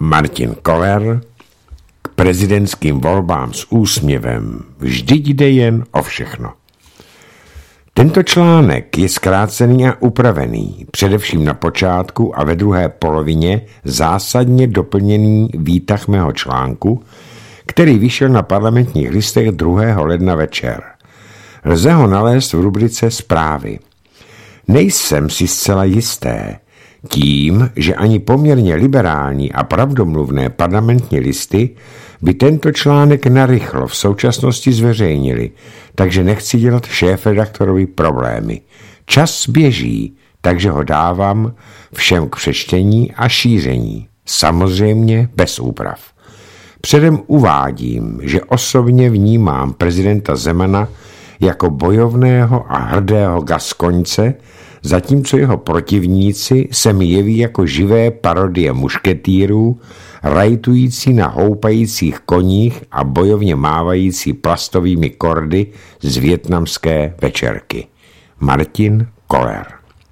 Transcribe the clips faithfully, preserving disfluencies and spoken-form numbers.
Martin Koller k prezidentským volbám s úsměvem. Vždyť jde jen o všechno. Tento článek je zkrácený a upravený, především na počátku a ve druhé polovině zásadně doplněný výtah mého článku, který vyšel na Parlamentních listech druhého ledna večer. Lze ho nalézt v rubrice Zprávy. Nejsem si zcela jisté, tím, že ani poměrně liberální a pravdomluvné parlamentní listy by tento článek narychlo v současnosti zveřejnili, takže nechci dělat šéfredaktorovi problémy. Čas běží, takže ho dávám všem k přečtení a šíření. Samozřejmě bez úprav. Předem uvádím, že osobně vnímám prezidenta Zemana jako bojovného a hrdého Gaskoňce, zatímco jeho protivníci se mi jeví jako živé parodie mušketýrů, rajtující na houpajících koních a bojovně mávající plastovými kordy z vietnamské večerky. Martin Koller.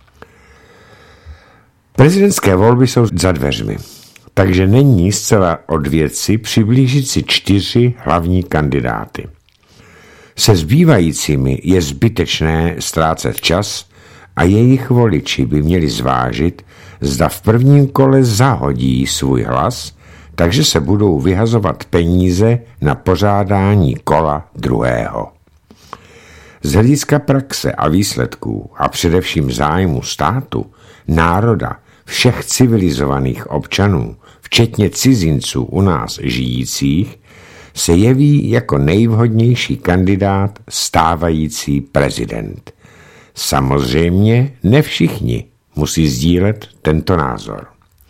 Prezidentské volby jsou za dveřmi, takže není zcela od věci přiblížit si čtyři hlavní kandidáty. Se zbývajícími je zbytečné ztrácet čas a jejich voliči by měli zvážit, zda v prvním kole zahodí svůj hlas, takže se budou vyhazovat peníze na pořádání kola druhého. Z hlediska praxe a výsledků a především zájmu státu, národa, všech civilizovaných občanů, včetně cizinců u nás žijících, se jeví jako nejvhodnější kandidát stávající prezident. Samozřejmě ne všichni musí sdílet tento názor.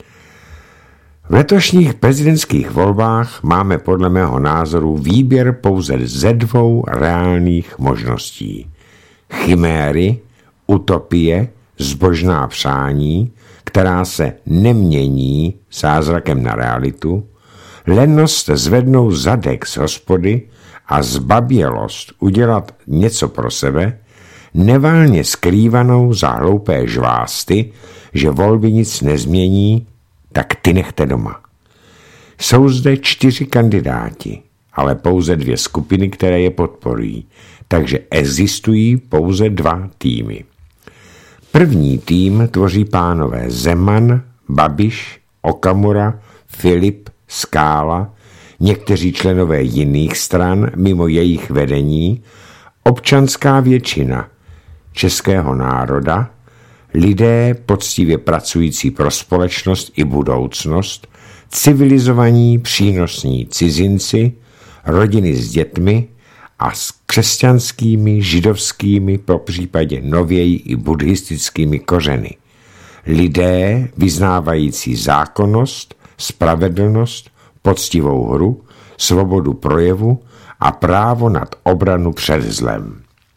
V letošních prezidentských volbách máme podle mého názoru výběr pouze ze dvou reálných možností. Chiméry, utopie, zbožná přání, která se nemění zázrakem na realitu, lenost zvednout zadek z hospody a zbabělost udělat něco pro sebe, nevalně skrývanou za hloupé žvásty, že volby nic nezmění, tak ty nechte doma. Jsou zde čtyři kandidáti, ale pouze dvě skupiny, které je podporují, takže existují pouze dva týmy. První tým tvoří pánové Zeman, Babiš, Okamura, Filip, Skála, někteří členové jiných stran mimo jejich vedení, občanská většina českého národa, lidé poctivě pracující pro společnost i budoucnost, civilizovaní přínosní cizinci, rodiny s dětmi a s křesťanskými, židovskými, popřípadě nověji i buddhistickými kořeny. Lidé vyznávající zákonnost, spravedlnost, poctivou hru, svobodu projevu a právo nad obranu před zlem.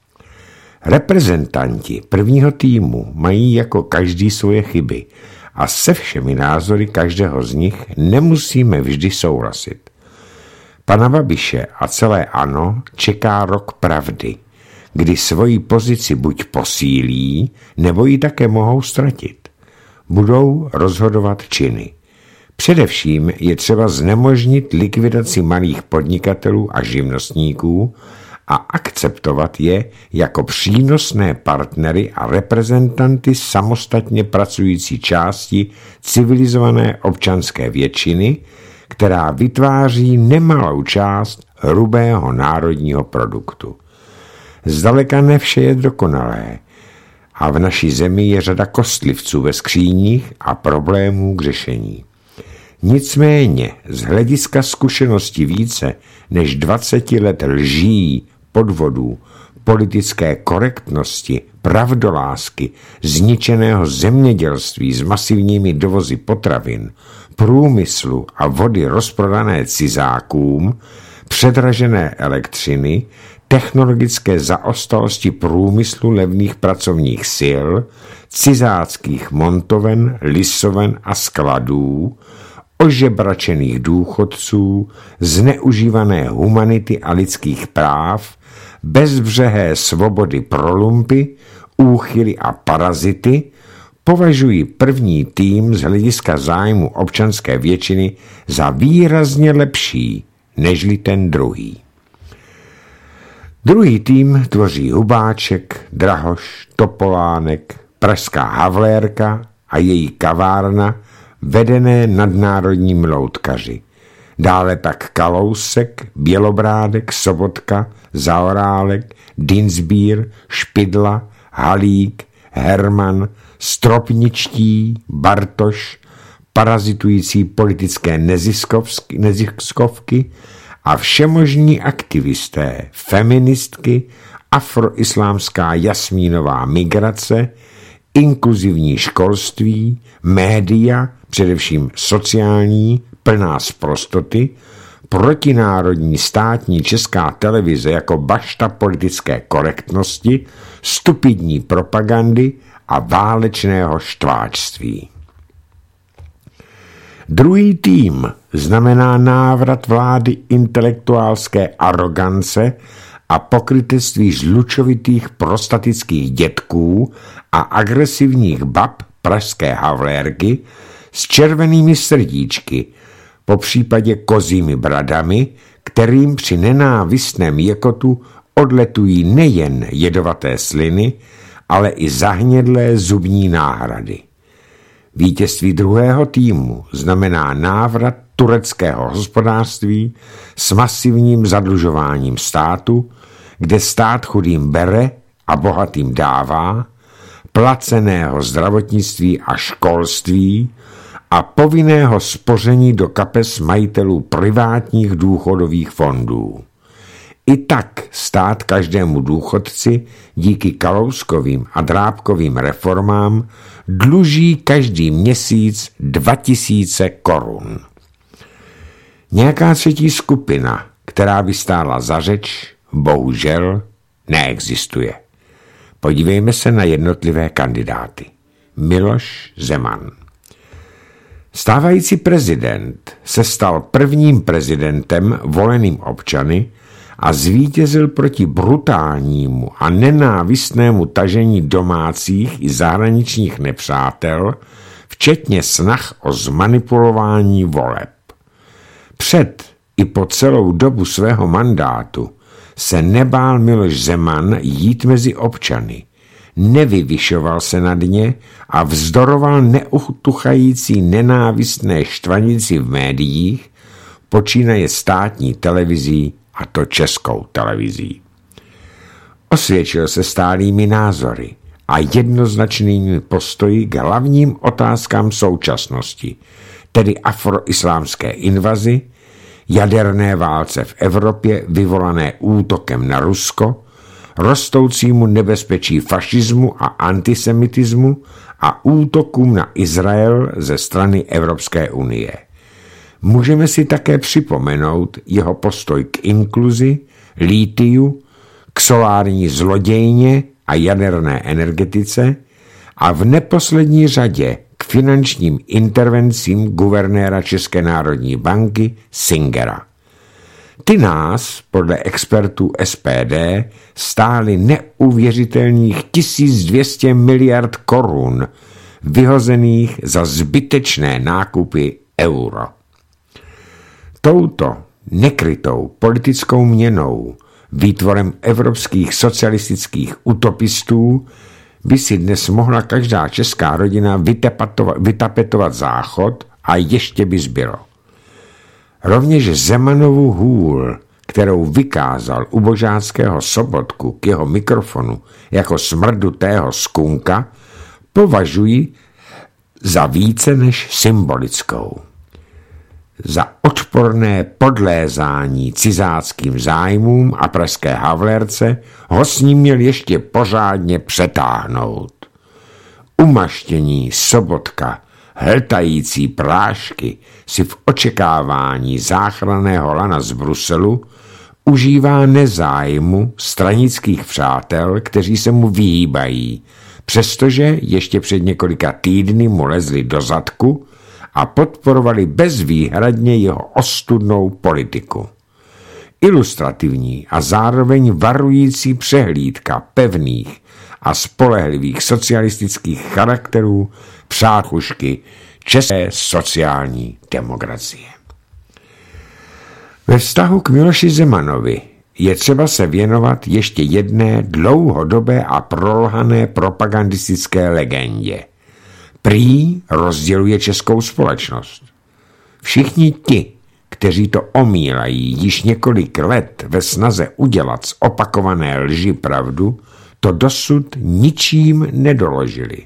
Reprezentanti prvního týmu mají jako každý svoje chyby a se všemi názory každého z nich nemusíme vždy souhlasit. Pana Babiše a celé ANO čeká rok pravdy, kdy svoji pozici buď posílí, nebo ji také mohou ztratit. Budou rozhodovat činy. Především je třeba znemožnit likvidaci malých podnikatelů a živnostníků a akceptovat je jako přínosné partnery a reprezentanty samostatně pracující části civilizované občanské většiny, která vytváří nemalou část hrubého národního produktu. Zdaleka ne vše je dokonalé a v naší zemi je řada kostlivců ve skříních a problémů k řešení. Nicméně z hlediska zkušenosti více než dvacet let lží, podvodů, politické korektnosti, pravdolásky, zničeného zemědělství s masivními dovozy potravin, průmyslu a vody rozprodané cizákům, předražené elektřiny, technologické zaostalosti průmyslu levných pracovních sil, cizáckých montoven, lisoven a skladů, ožebračených důchodců, zneužívané humanity a lidských práv, bezbřehé svobody pro lumpy, úchyly a parazity, považuji první tým z hlediska zájmu občanské většiny za výrazně lepší nežli ten druhý. Druhý tým tvoří Hubáček, Drahoš, Topolánek, pražská Havlérka a její kavárna vedené nadnárodními loutkaři. Dále pak Kalousek, Bělobrádek, Sobotka, Zaorálek, Dienstbier, Špidla, Halík, Herman, Stropničtí, Bartoš, parazitující politické neziskovky a všemožní aktivisté, feministky, afroislámská Jasmínová migrace, inkluzivní školství, média, především sociální, plná sprostoty, protinárodní státní Česká televize jako bašta politické korektnosti, stupidní propagandy a válečného štváčství. Druhý tým znamená návrat vlády intelektuálské arogance a pokrytectví žlučovitých prostatických dětků a agresivních bab pražské Havlérky s červenými srdíčky, po případě kozími bradami, kterým při nenávistném jekotu odletují nejen jedovaté sliny, ale i zahnědlé zubní náhrady. Vítězství druhého týmu znamená návrat tureckého hospodářství s masivním zadlužováním státu, kde stát chudým bere a bohatým dává, placeného zdravotnictví a školství a povinného spoření do kapes majitelů privátních důchodových fondů. I tak stát každému důchodci díky Kalouskovým a Drábkovým reformám dluží každý měsíc dva tisíce korun. Nějaká třetí skupina, která by stála za řeč, bohužel neexistuje. Podívejme se na jednotlivé kandidáty. Miloš Zeman. Stávající prezident se stal prvním prezidentem voleným občany a zvítězil proti brutálnímu a nenávistnému tažení domácích i zahraničních nepřátel, včetně snah o zmanipulování voleb. Před i po celou dobu svého mandátu se nebál Miloš Zeman jít mezi občany, nevyvyšoval se nad ně a vzdoroval neutuchající nenávistné štvanici v médiích, počínaje státní televizí a to Českou televizí. Osvědčil se stálými názory a jednoznačnými postoji k hlavním otázkám současnosti, tedy afroislámské invazi, jaderné válce v Evropě vyvolané útokem na Rusko, rostoucímu nebezpečí fašismu a antisemitismu a útokům na Izrael ze strany Evropské unie. Můžeme si také připomenout jeho postoj k inkluzi, lítiu, k solární zlodějně a jaderné energetice a v neposlední řadě k finančním intervencím guvernéra České národní banky Singera. Ty nás, podle expertů S P D, stály neuvěřitelných tisíc dvě stě miliard korun, vyhozených za zbytečné nákupy euro. Touto nekrytou politickou měnou, výtvorem evropských socialistických utopistů, by si dnes mohla každá česká rodina vytapetovat záchod a ještě by zbylo. Rovněž Zemanovu hůl, kterou vykázal u božáckého Sobotku k jeho mikrofonu jako smrdutého skunka, považuji za více než symbolickou. Za odporné podlézání cizáckým zájmům a pražské Havlérce ho s ním měl ještě pořádně přetáhnout. Umaštění Sobotka, hltající prášky, si v očekávání záchranného lana z Bruselu užívá nezájmu stranických přátel, kteří se mu vyhýbají, přestože ještě před několika týdny mu lezli do zadku a podporovali bezvýhradně jeho ostudnou politiku. Ilustrativní a zároveň varující přehlídka pevných a spolehlivých socialistických charakterů přákušky české sociální demokracie. Ve vztahu k Miloši Zemanovi je třeba se věnovat ještě jedné dlouhodobé a prolhané propagandistické legendě. Prý rozděluje českou společnost. Všichni ti, kteří to omílají již několik let ve snaze udělat z opakované lži pravdu, to dosud ničím nedoložili.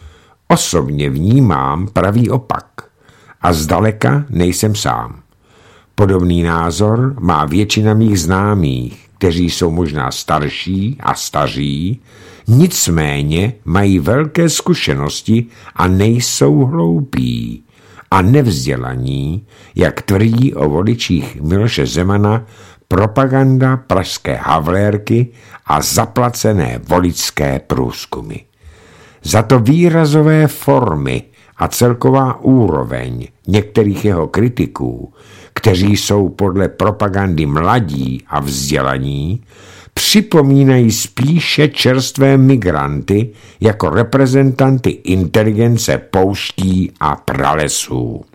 Osobně vnímám pravý opak a zdaleka nejsem sám. Podobný názor má většina mých známých, kteří jsou možná starší a staří, nicméně mají velké zkušenosti a nejsou hloupí a nevzdělaní, jak tvrdí o voličích Miloše Zemana propaganda pražské Havlérky a zaplacené voličské průzkumy. Za to výrazové formy a celková úroveň některých jeho kritiků, kteří jsou podle propagandy mladí a vzdělaní, připomínají spíše čerstvé migranty jako reprezentanty inteligence pouští a pralesů.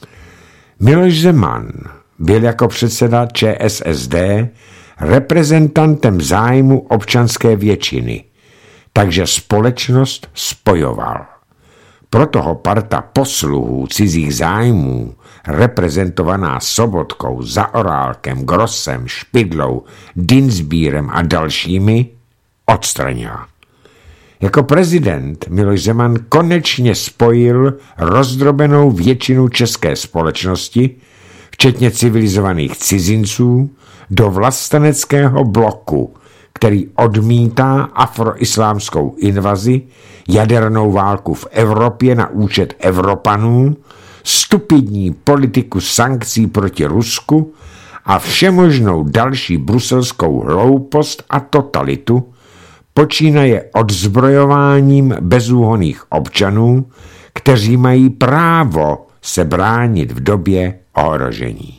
Miloš Zeman byl jako předseda ČSSD reprezentantem zájmu občanské většiny, takže společnost spojoval. Proto ho parta posluhů cizích zájmů, reprezentovaná Sobotkou, Zaorálkem, Grossem, Špidlou, Dienstbierem a dalšími, odstranila. Jako prezident Miloš Zeman konečně spojil rozdrobenou většinu české společnosti, včetně civilizovaných cizinců, do vlasteneckého bloku, který odmítá afroislámskou invazi, jadernou válku v Evropě na účet Evropanů, stupidní politiku sankcí proti Rusku a všemožnou další bruselskou hloupost a totalitu, počínaje odzbrojováním bezúhonných občanů, kteří mají právo se bránit v době ohrožení.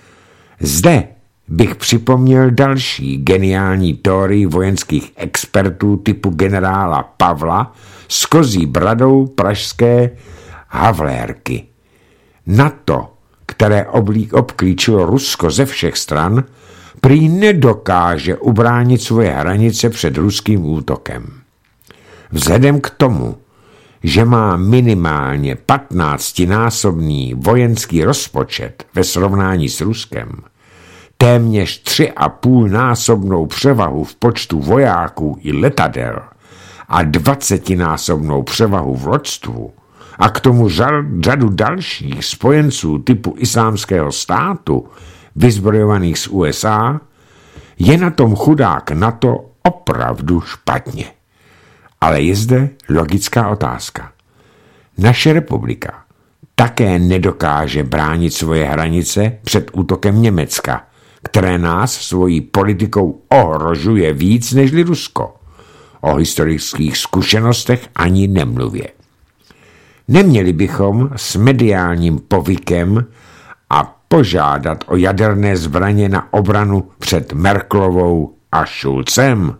Zde bych připomněl další geniální teorii vojenských expertů typu generála Pavla s kozí bradou pražské Havlérky. NATO, které oblík obklíčilo Rusko ze všech stran, prý nedokáže ubránit svoje hranice před ruským útokem. Vzhledem k tomu, že má minimálně patnáctinásobný vojenský rozpočet ve srovnání s Ruskem, téměř tři a půl násobnou převahu v počtu vojáků i letadel a dvacetinásobnou převahu v loďstvu a k tomu řadu dalších spojenců typu Islámského státu, vyzbrojovaných z U S A, je na tom chudák NATO opravdu špatně. Ale je zde logická otázka. Naše republika také nedokáže bránit svoje hranice před útokem Německa, které nás svojí politikou ohrožuje víc nežli Rusko. O historických zkušenostech ani nemluvě. Neměli bychom s mediálním povykem a požádat o jaderné zbraně na obranu před Merkelovou a Schulzem?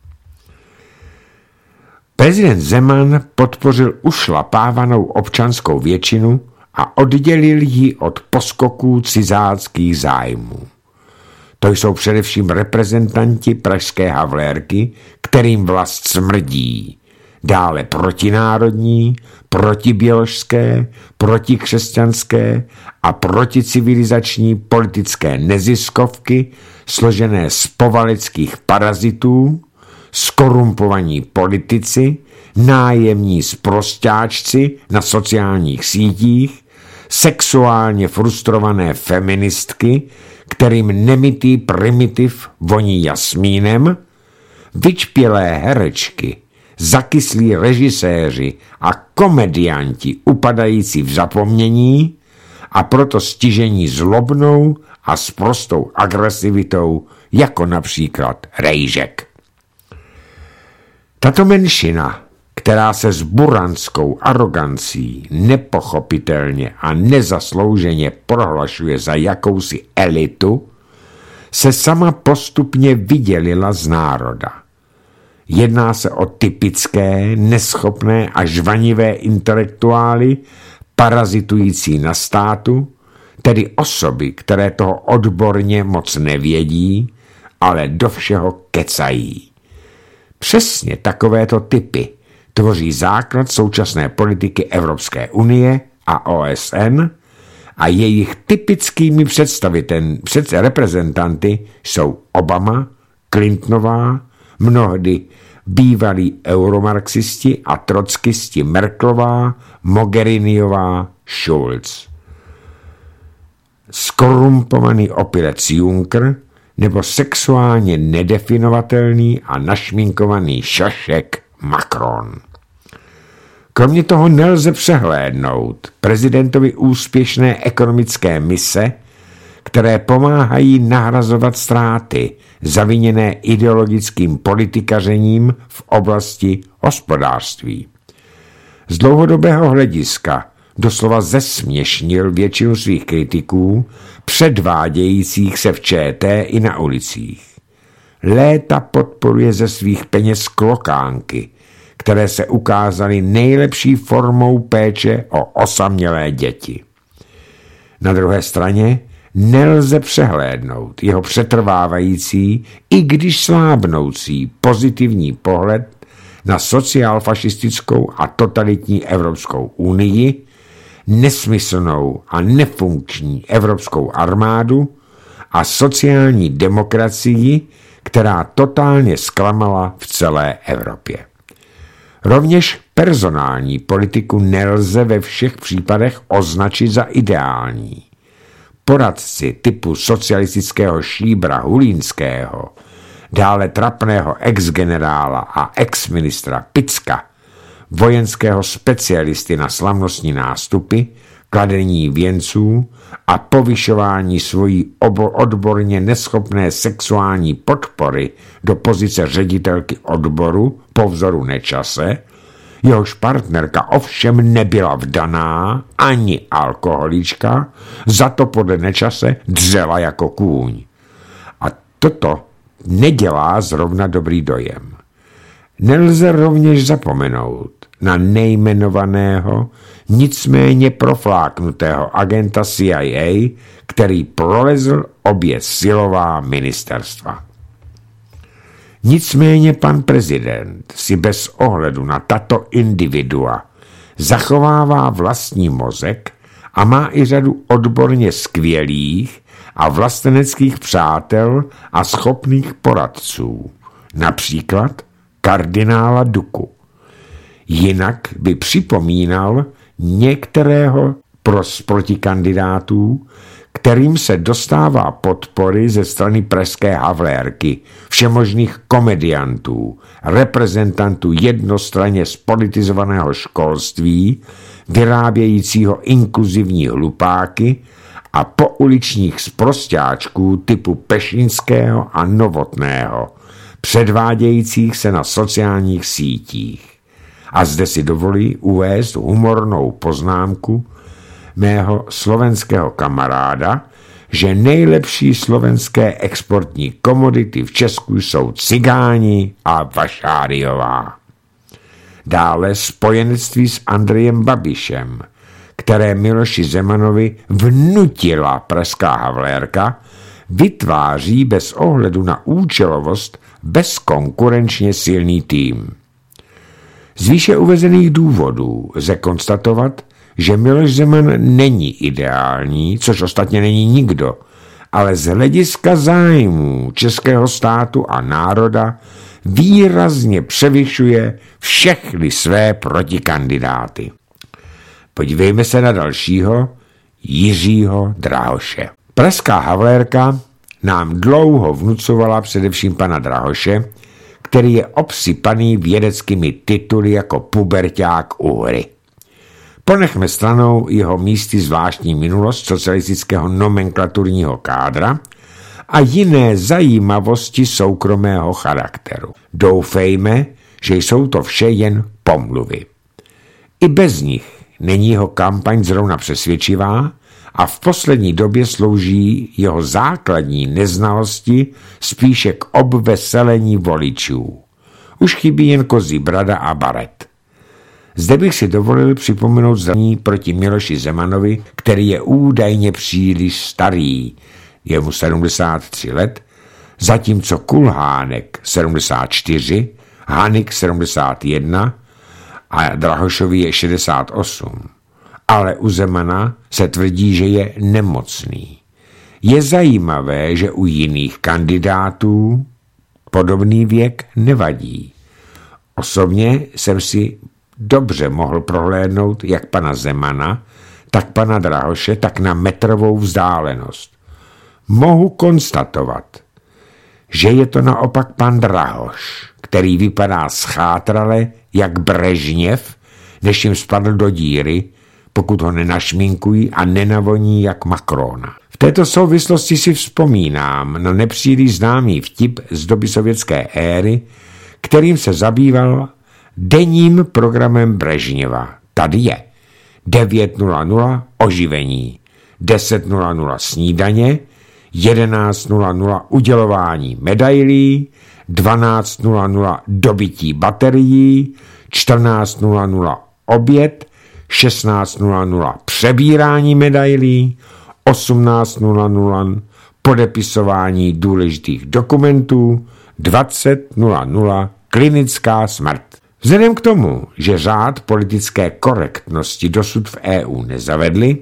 Prezident Zeman podpořil ušlapávanou občanskou většinu a oddělil ji od poskoků cizáckých zájmů. To jsou především reprezentanti pražské Havlérky, kterým vlast smrdí. Dále protinárodní, protiběložské, protikřesťanské a proticivilizační politické neziskovky složené z povaleckých parazitů, skorumpovaní politici, nájemní sprosťáčci na sociálních sítích, sexuálně frustrované feministky, kterým nemitý primitiv voní jasmínem, vyčpělé herečky, zakyslí režiséři a komedianti upadající v zapomnění a proto stižení zlobnou a sprostou agresivitou, jako například Rejžek. Tato menšina, která se s buranskou arogancí nepochopitelně a nezaslouženě prohlašuje za jakousi elitu, se sama postupně vydělila z národa. Jedná se o typické, neschopné a žvanivé intelektuály, parazitující na státu, tedy osoby, které toho odborně moc nevědí, ale do všeho kecají. Přesně takovéto typy tvoří základ současné politiky Evropské unie a O S N a jejich typickými představiteli, před reprezentanty jsou Obama, Clintonová, mnohdy bývalí euromarxisti a trockisti Merkelová, Mogheriniová, Schulz. Skorumpovaný opilec Juncker nebo sexuálně nedefinovatelný a našminkovaný šašek Macron. Kromě toho nelze přehlédnout prezidentovi úspěšné ekonomické mise, které pomáhají nahrazovat ztráty zaviněné ideologickým politikařením v oblasti hospodářství. Z dlouhodobého hlediska doslova zesměšnil většinu svých kritiků, předvádějících se v ČT i na ulicích. Léta podporuje ze svých peněz klokánky, které se ukázaly nejlepší formou péče o osamělé děti. Na druhé straně nelze přehlédnout jeho přetrvávající, i když slábnoucí pozitivní pohled na sociálfašistickou a totalitní Evropskou unii, nesmyslnou a nefunkční evropskou armádu a sociální demokracii, která totálně zklamala v celé Evropě. Rovněž personální politiku nelze ve všech případech označit za ideální. Poradci typu socialistického šíbra Hulínského, dále trapného ex-generála a ex-ministra Picka, vojenského specialisty na slavnostní nástupy, kladení věnců a povyšování svojí odborně neschopné sexuální podpory do pozice ředitelky odboru po vzoru Nečase, jehož partnerka ovšem nebyla vdaná ani alkoholička, za to podle Nečase dřela jako kůň. A toto nedělá zrovna dobrý dojem. Nelze rovněž zapomenout na nejmenovaného, nicméně profláknutého agenta C I A, který prolezl obě silová ministerstva. Nicméně pan prezident si bez ohledu na tato individua zachovává vlastní mozek a má i řadu odborně skvělých a vlasteneckých přátel a schopných poradců, například kardinála Duku. Jinak by připomínal některého z protikandidátů, kterým se dostává podpory ze strany pražské Havlérky, všemožných komediantů, reprezentantů jednostranně spolitizovaného školství, vyrábějícího inkluzivní hlupáky a pouličních sprosťáčků typu Pešinského a Novotného, předvádějících se na sociálních sítích. A zde si dovolí uvést humornou poznámku mého slovenského kamaráda, že nejlepší slovenské exportní komodity v Česku jsou cigáni a Vašáriová. Dále spojenectví s Andrejem Babišem, které Miloši Zemanovi vnutila pražská Havlérka, vytváří bez ohledu na účelovost bezkonkurenčně silný tým. Z výše uvedených důvodů lze konstatovat, že Miloš Zeman není ideální, což ostatně není nikdo, ale z hlediska zájmů českého státu a národa výrazně převyšuje všechny své protikandidáty. Podívejme se na dalšího, Jiřího Drahoše. Pražská Havlérka nám dlouho vnucovala především pana Drahoše, který je obsypaný vědeckými tituly jako puberťák u hry. Ponechme stranou jeho místy zvláštní minulost socialistického nomenklaturního kádra a jiné zajímavosti soukromého charakteru. Doufejme, že jsou to vše jen pomluvy. I bez nich není jeho kampaň zrovna přesvědčivá a v poslední době slouží jeho základní neznalosti spíše k obveselení voličů. Už chybí jen kozí brada a baret. Zde bych si dovolil připomenout zranění proti Miloši Zemanovi, který je údajně příliš starý, je mu sedmdesát tři let, zatímco Kulhánek sedmdesát čtyři, Hanik sedmdesát jedna a Drahošovi je šedesát osm. Ale u Zemana se tvrdí, že je nemocný. Je zajímavé, že u jiných kandidátů podobný věk nevadí. Osobně jsem si dobře mohl prohlédnout jak pana Zemana, tak pana Drahoše, tak na metrovou vzdálenost. Mohu konstatovat, že je to naopak pan Drahoš, který vypadá schátrale jak Brežněv, než jim spadl do díry, pokud ho nenašminkují a nenavoní jak Macrona. V této souvislosti si vzpomínám na nepříliš známý vtip z doby sovětské éry, kterým se zabýval denním programem Brežněva. Tady je devět nula nula oživení, deset nula nula snídaně, jedenáct nula nula udělování medailí, dvanáct nula nula dobytí baterií, čtrnáct nula nula oběd, šestnáct nula nula přebírání medailí, osmnáct nula nula podepisování důležitých dokumentů, dvacet nula nula klinická smrt. Vzhledem k tomu, že řád politické korektnosti dosud v E U nezavedli,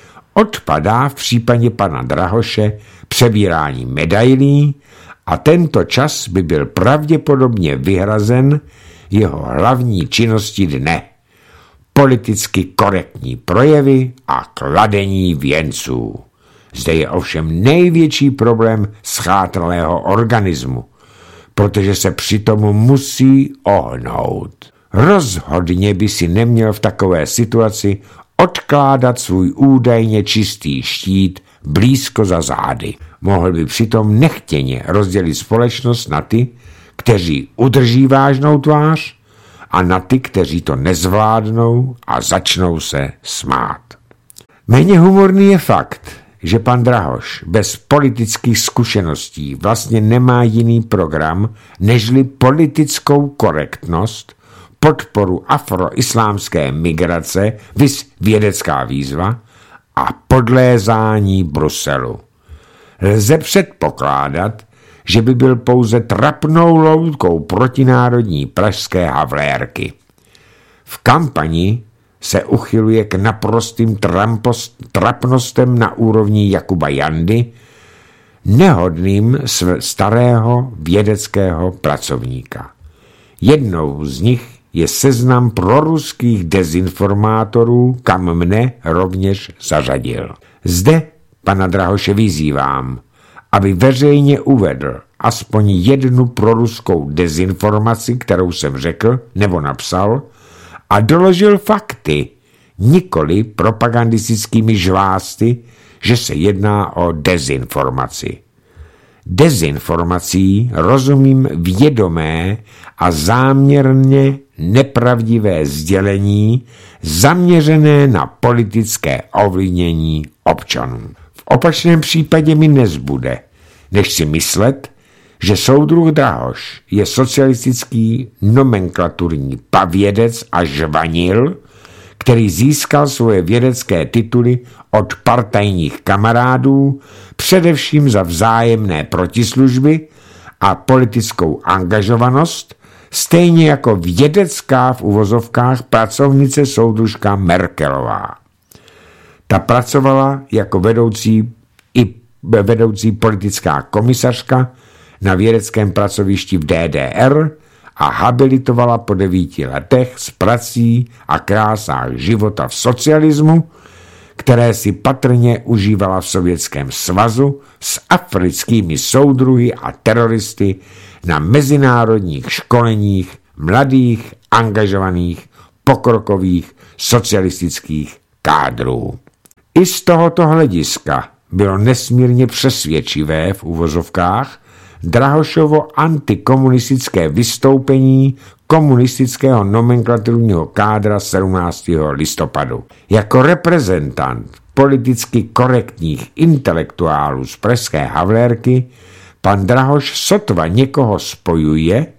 odpadá v případě pana Drahoše přebírání medailí a tento čas by byl pravděpodobně vyhrazen jeho hlavní činnosti dne. Politicky korektní projevy a kladení věnců. Zde je ovšem největší problém schátralého organismu, protože se přitom musí ohnout. Rozhodně by si neměl v takové situaci odkládat svůj údajně čistý štít blízko za zády. Mohl by přitom nechtěně rozdělit společnost na ty, kteří udrží vážnou tvář, a na ty, kteří to nezvládnou a začnou se smát. Méně humorný je fakt, že pan Drahoš bez politických zkušeností vlastně nemá jiný program, nežli politickou korektnost, podporu afroislámské migrace, vis vědecká výzva a podlézání Bruselu. Lze předpokládat, že by byl pouze trapnou loutkou protinárodní pražské havlérky. V kampani se uchyluje k naprostým trampost, trapnostem na úrovni Jakuba Jandy, nehodným starého vědeckého pracovníka. Jednou z nich je seznam proruských dezinformátorů, kam mne rovněž zařadil. Zde pana Drahoše vyzývám, aby veřejně uvedl aspoň jednu proruskou dezinformaci, kterou jsem řekl nebo napsal, a doložil fakty, nikoli propagandistickými žvásty, že se jedná o dezinformaci. Dezinformací rozumím vědomé a záměrně nepravdivé sdělení zaměřené na politické ovlivnění občanů. V opačném případě mi nezbude, než si myslet, že soudruh Drahoš je socialistický nomenklaturní pavědec a žvanil, který získal svoje vědecké tituly od partajních kamarádů, především za vzájemné protislužby a politickou angažovanost, stejně jako vědecká v uvozovkách pracovnice soudružka Merkelová. Ta pracovala jako vedoucí i vedoucí politická komisařka na vědeckém pracovišti v D D R a habilitovala po devíti letech s prací a krásách života v socialismu, které si patrně užívala v Sovětském svazu s africkými soudruhy a teroristy na mezinárodních školeních mladých, angažovaných, pokrokových socialistických kádrů. I z tohoto hlediska bylo nesmírně přesvědčivé v uvozovkách Drahošovo antikomunistické vystoupení komunistického nomenklaturního kádra sedmnáctého listopadu. Jako reprezentant politicky korektních intelektuálů z pražské havlérky pan Drahoš sotva někoho spojuje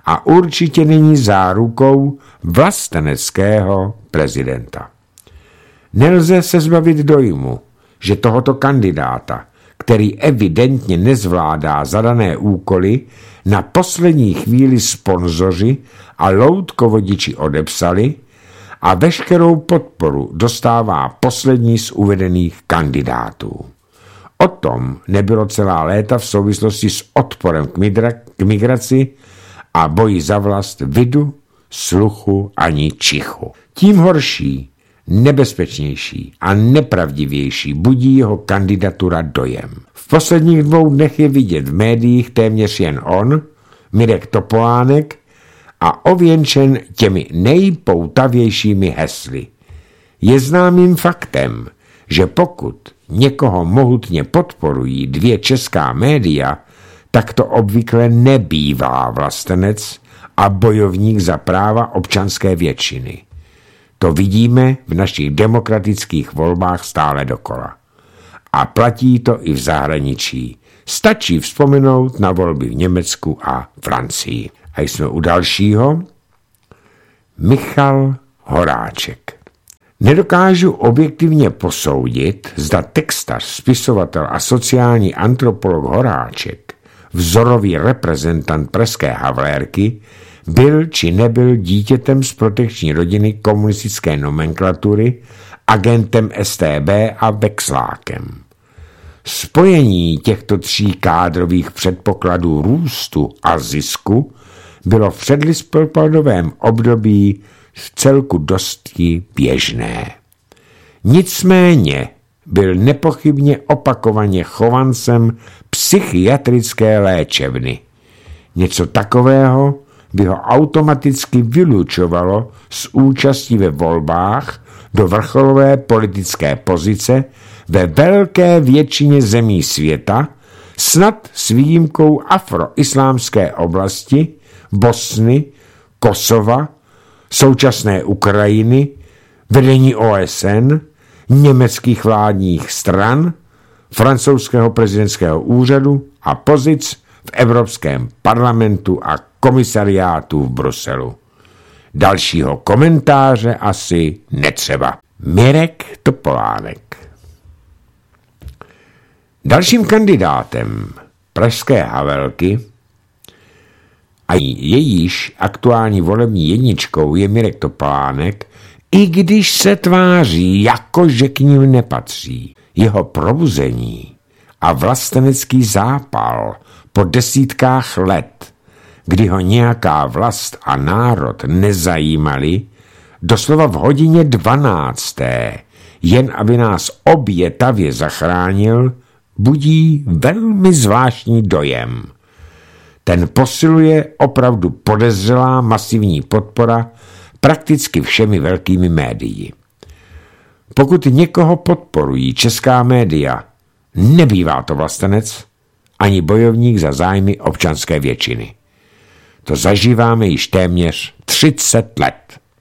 a určitě není zárukou vlasteneckého prezidenta. Nelze se zbavit dojmu, že tohoto kandidáta, který evidentně nezvládá zadané úkoly, na poslední chvíli sponzoři a loutkovodiči odepsali a veškerou podporu dostává poslední z uvedených kandidátů. O tom nebylo celá léta v souvislosti s odporem k, migra- k migraci a boji za vlast vidu, sluchu ani čichu. Tím horší, nebezpečnější a nepravdivější budí jeho kandidatura dojem. V posledních dvou dnech je vidět v médiích téměř jen on, Mirek Topolánek, a ověnčen těmi nejpoutavějšími hesly. Je známým faktem, že pokud někoho mohutně podporují dvě česká média, tak to obvykle nebývá vlastenec a bojovník za práva občanské většiny. To vidíme v našich demokratických volbách stále dokola. A platí to i v zahraničí. Stačí vzpomenout na volby v Německu a Francii. A jsme u dalšího. Michal Horáček. Nedokážu objektivně posoudit, zda textař, spisovatel a sociální antropolog Horáček, vzorový reprezentant pražské Havlérky, byl či nebyl dítětem z protekční rodiny komunistické nomenklatury, agentem S T B a vexlákem. Spojení těchto tří kádrových předpokladů růstu a zisku bylo v předlistopadovém období v celku dosti běžné. Nicméně byl nepochybně opakovaně chovancem psychiatrické léčebny. Něco takového by ho automaticky vylučovalo z účastí ve volbách do vrcholové politické pozice ve velké většině zemí světa, snad s výjimkou afroislámské oblasti, Bosny, Kosova, současné Ukrajiny, vedení O S N, německých vládních stran, francouzského prezidentského úřadu a pozic v Evropském parlamentu a komisariátu v Bruselu. Dalšího komentáře asi netřeba. Mirek Topolánek. Dalším kandidátem pražské Havelky a jejíž aktuální volební jedničkou je Mirek Topolánek, i když se tváří, jako že k ním nepatří. Jeho probuzení a vlastenecký zápal po desítkách let, kdy ho nějaká vlast a národ nezajímali, doslova v hodině dvanácté, jen aby nás obětavě zachránil, budí velmi zvláštní dojem. Ten posiluje opravdu podezřelá masivní podpora prakticky všemi velkými médii. Pokud někoho podporují česká média, nebývá to vlastenec ani bojovník za zájmy občanské většiny. To zažíváme již téměř třicet let.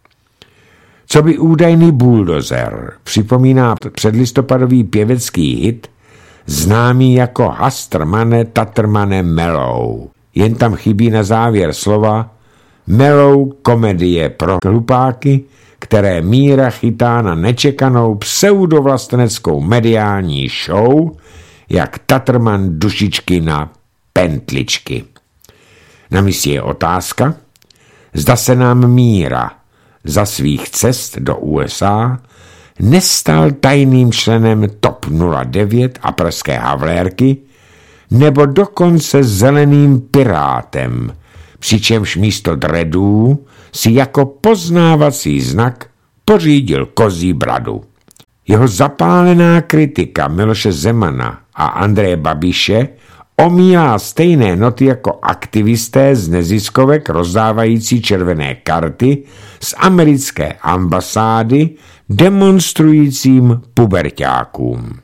Co by údajný buldozer připomíná předlistopadový pěvecký hit, známý jako Hastrmane Tatrmane Mellow. Jen tam chybí na závěr slova Mellow komedie pro hlupáky, které Míra chytá na nečekanou pseudovlasteneckou mediální show, jak Tatrman dušičky na pentličky. Na místě je otázka, zda se nám Míra za svých cest do U S A nestal tajným členem TOP nula devět a pražské Havlérky, nebo dokonce zeleným pirátem, přičemž místo dreadů si jako poznávací znak pořídil kozí bradu. Jeho zapálená kritika Miloše Zemana a Andreje Babiše omílá stejné noty jako aktivisté z neziskovek rozdávající červené karty z americké ambasády demonstrujícím puberťákům.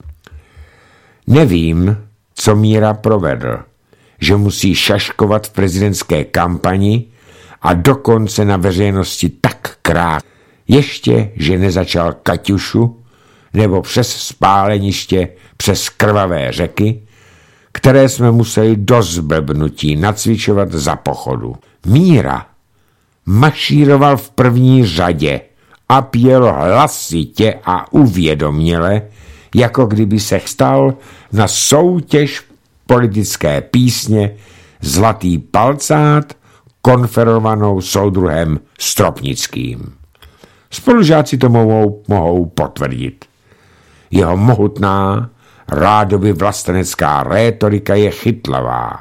Nevím, co Míra provedl, že musí šaškovat v prezidentské kampani a dokonce na veřejnosti tak krát, ještě, že nezačal Kaťušu nebo přes spáleniště, přes krvavé řeky, které jsme museli do zblbnutí nacvičovat za pochodu. Míra mašíroval v první řadě a pěl hlasitě a uvědoměle, jako kdyby se chystal na soutěž politické písně Zlatý palcát konferovanou soudruhem Stropnickým. Spolužáci to mohou, mohou potvrdit. Jeho mohutná, rádoby vlastenecká rétorika je chytlavá,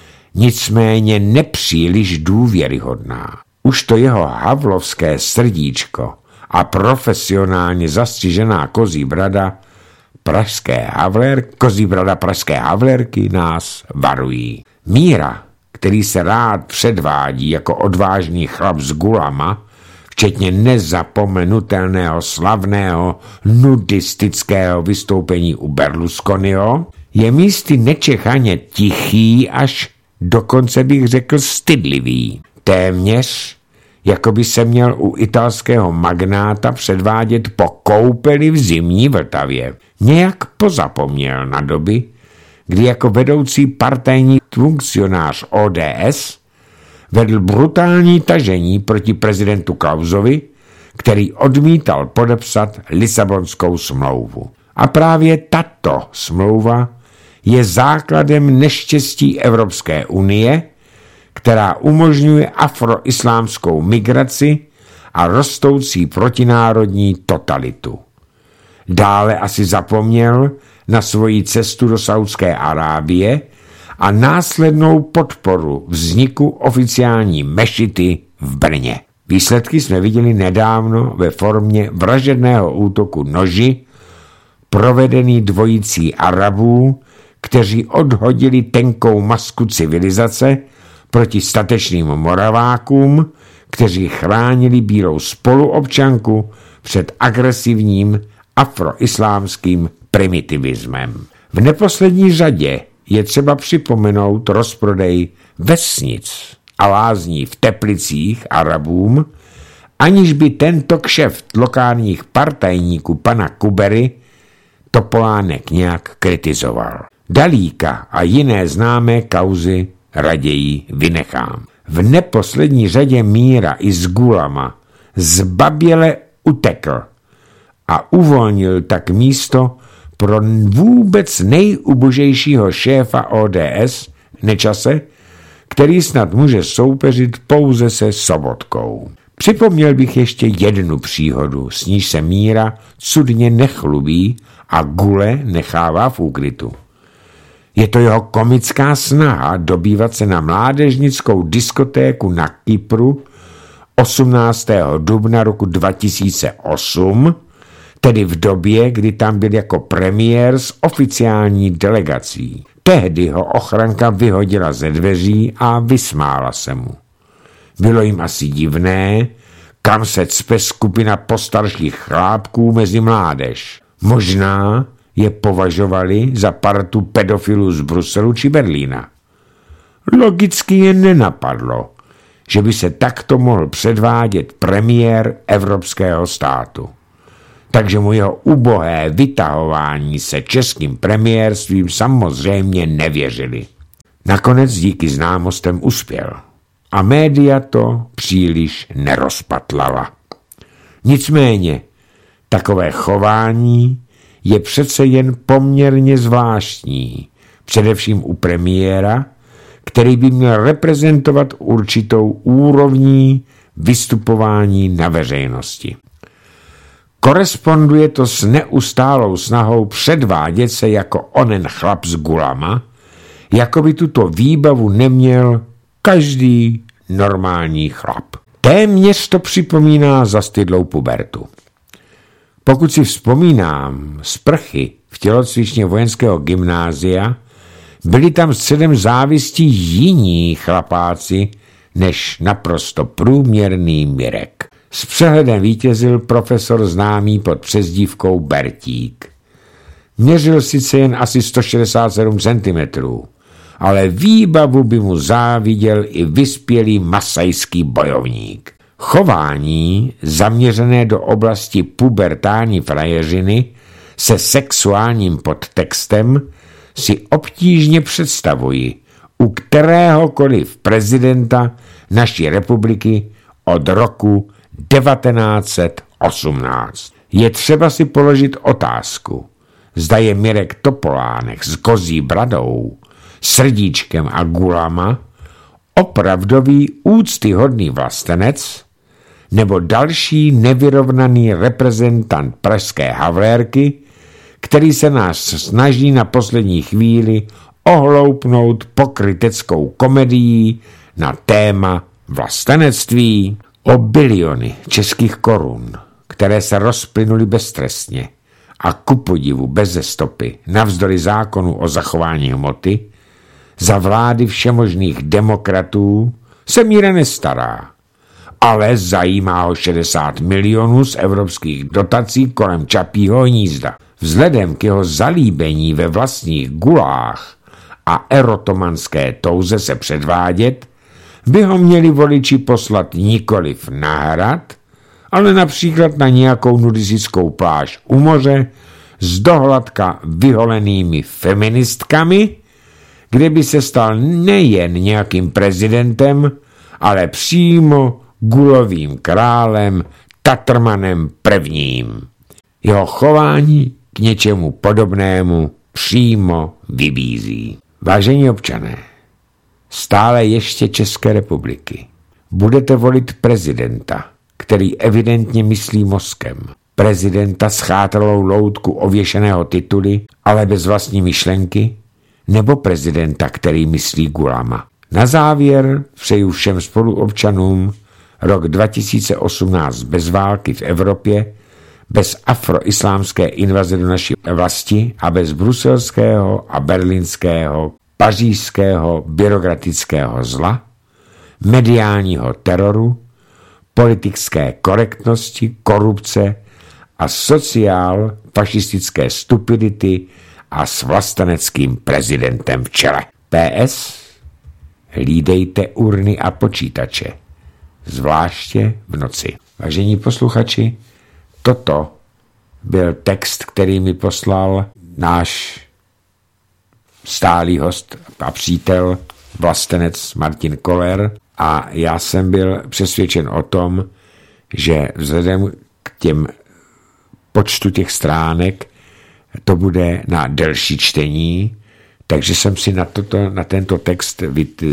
nicméně nepříliš důvěryhodná. Už to jeho havlovské srdíčko a profesionálně zastřižená kozí brada pražské havler, kozí brada pražské havlerky nás varují. Míra, který se rád předvádí jako odvážný chlap z Gulama, včetně nezapomenutelného slavného nudistického vystoupení u Berlusconiho, je místy nečekaně tichý, až dokonce bych řekl stydlivý. Téměř, jako by se měl u italského magnáta předvádět po koupeli v zimní Vltavě. Nějak pozapomněl na doby, kdy jako vedoucí partajní funkcionář O D S vedl brutální tažení proti prezidentu Klausovi, který odmítal podepsat Lisabonskou smlouvu. A právě tato smlouva je základem neštěstí Evropské unie, která umožňuje afroislámskou migraci a rostoucí protinárodní totalitu. Dále asi zapomněl na svoji cestu do Saúdské Arábie a následnou podporu vzniku oficiální mešity v Brně. Výsledky jsme viděli nedávno ve formě vražedného útoku noži, provedený dvojicí Arabů, kteří odhodili tenkou masku civilizace proti statečným Moravákům, kteří chránili bílou spoluobčanku před agresivním afroislámským primitivismem. V neposlední řadě je třeba připomenout rozprodej vesnic a lázní v Teplicích Arabům, aniž by tento kšeft lokálních partajníků pana Kubery Topolánek nějak kritizoval. Dalíka a jiné známé kauzy raději vynechám. V neposlední řadě Míra i z Gulama zbaběle utekl a uvolnil tak místo pro vůbec nejubožejšího šéfa O D S Nečase, který snad může soupeřit pouze se Sobotkou. Připomněl bych ještě jednu příhodu, s níž se Míra cudně nechlubí a Gule nechává v úkrytu. Je to jeho komická snaha dobývat se na mládežnickou diskotéku na Kypru osmnáctého dubna roku dva tisíce osm, tedy v době, kdy tam byl jako premiér s oficiální delegací. Tehdy ho ochranka vyhodila ze dveří a vysmála se mu. Bylo jim asi divné, kam se cpe skupina postarších chlápků mezi mládež. Možná je považovali za partu pedofilů z Bruselu či Berlína. Logicky je nenapadlo, že by se takto mohl předvádět premiér evropského státu. Takže mu jeho ubohé vytahování se českým premiérstvím samozřejmě nevěřili. Nakonec díky známostem uspěl a média to příliš nerozpatlala. Nicméně takové chování je přece jen poměrně zvláštní, především u premiéra, který by měl reprezentovat určitou úrovní vystupování na veřejnosti. Koresponduje to s neustálou snahou předvádět se jako onen chlap z Gulama, jako by tuto výbavu neměl každý normální chlap. Téměř to připomíná zastydlou pubertu. Pokud si vzpomínám sprchy v tělocvičně vojenského gymnázia, byli tam středem závistí jiní chlapáci než naprosto průměrný Mirek. S přehledem vítězil profesor známý pod přezdívkou Bertík. Měřil sice jen asi sto šedesát sedm centimetrů, ale výbavu by mu záviděl i vyspělý masajský bojovník. Chování zaměřené do oblasti pubertální frajeřiny se sexuálním podtextem si obtížně představuji u kteréhokoliv prezidenta naší republiky od roku devatenáct set osmnáct. Je třeba si položit otázku, zda je Mirek Topolánek s kozí bradou, srdíčkem a gulama opravdový úctyhodný vlastenec nebo další nevyrovnaný reprezentant pražské havlérky, který se nás snaží na poslední chvíli ohloupnout pokryteckou komedií na téma vlastenectví. O biliony českých korun, které se rozplynuly beztrestně a ku podivu beze stopy navzdory zákonu o zachování hmoty, za vlády všemožných demokratů se míra nestará, ale zajímá ho šedesát milionů z evropských dotací kolem Čapího hnízda. Vzhledem k jeho zalíbení ve vlastních gulách a erotomanské touze se předvádět, by ho měli voliči poslat nikoliv na hrad, ale například na nějakou nudistickou pláž u moře s dohladka vyholenými feministkami, kde by se stal nejen nějakým prezidentem, ale přímo gulovým králem Tatrmanem prvním. Jeho chování k něčemu podobnému přímo vybízí. Vážení občané, stále ještě České republiky, budete volit prezidenta, který evidentně myslí mozkem, prezidenta s chátralou loutku ověšeného tituly, ale bez vlastní myšlenky, nebo prezidenta, který myslí gulama. Na závěr přeju všem spoluobčanům rok dva tisíce osmnáct bez války v Evropě, bez afroislámské invaze do naší vlasti a bez bruselského a berlínského, pařížského byrokratického zla, mediálního teroru, politické korektnosti, korupce a sociál fašistické stupidity a s vlasteneckým prezidentem v čele. P S. Hlídejte urny a počítače, zvláště v noci. Vážení posluchači, toto byl text, který mi poslal náš stálý host a přítel, vlastenec Martin Koller, a já jsem byl přesvědčen o tom, že vzhledem k těm počtu těch stránek to bude na delší čtení, takže jsem si na, toto, na tento text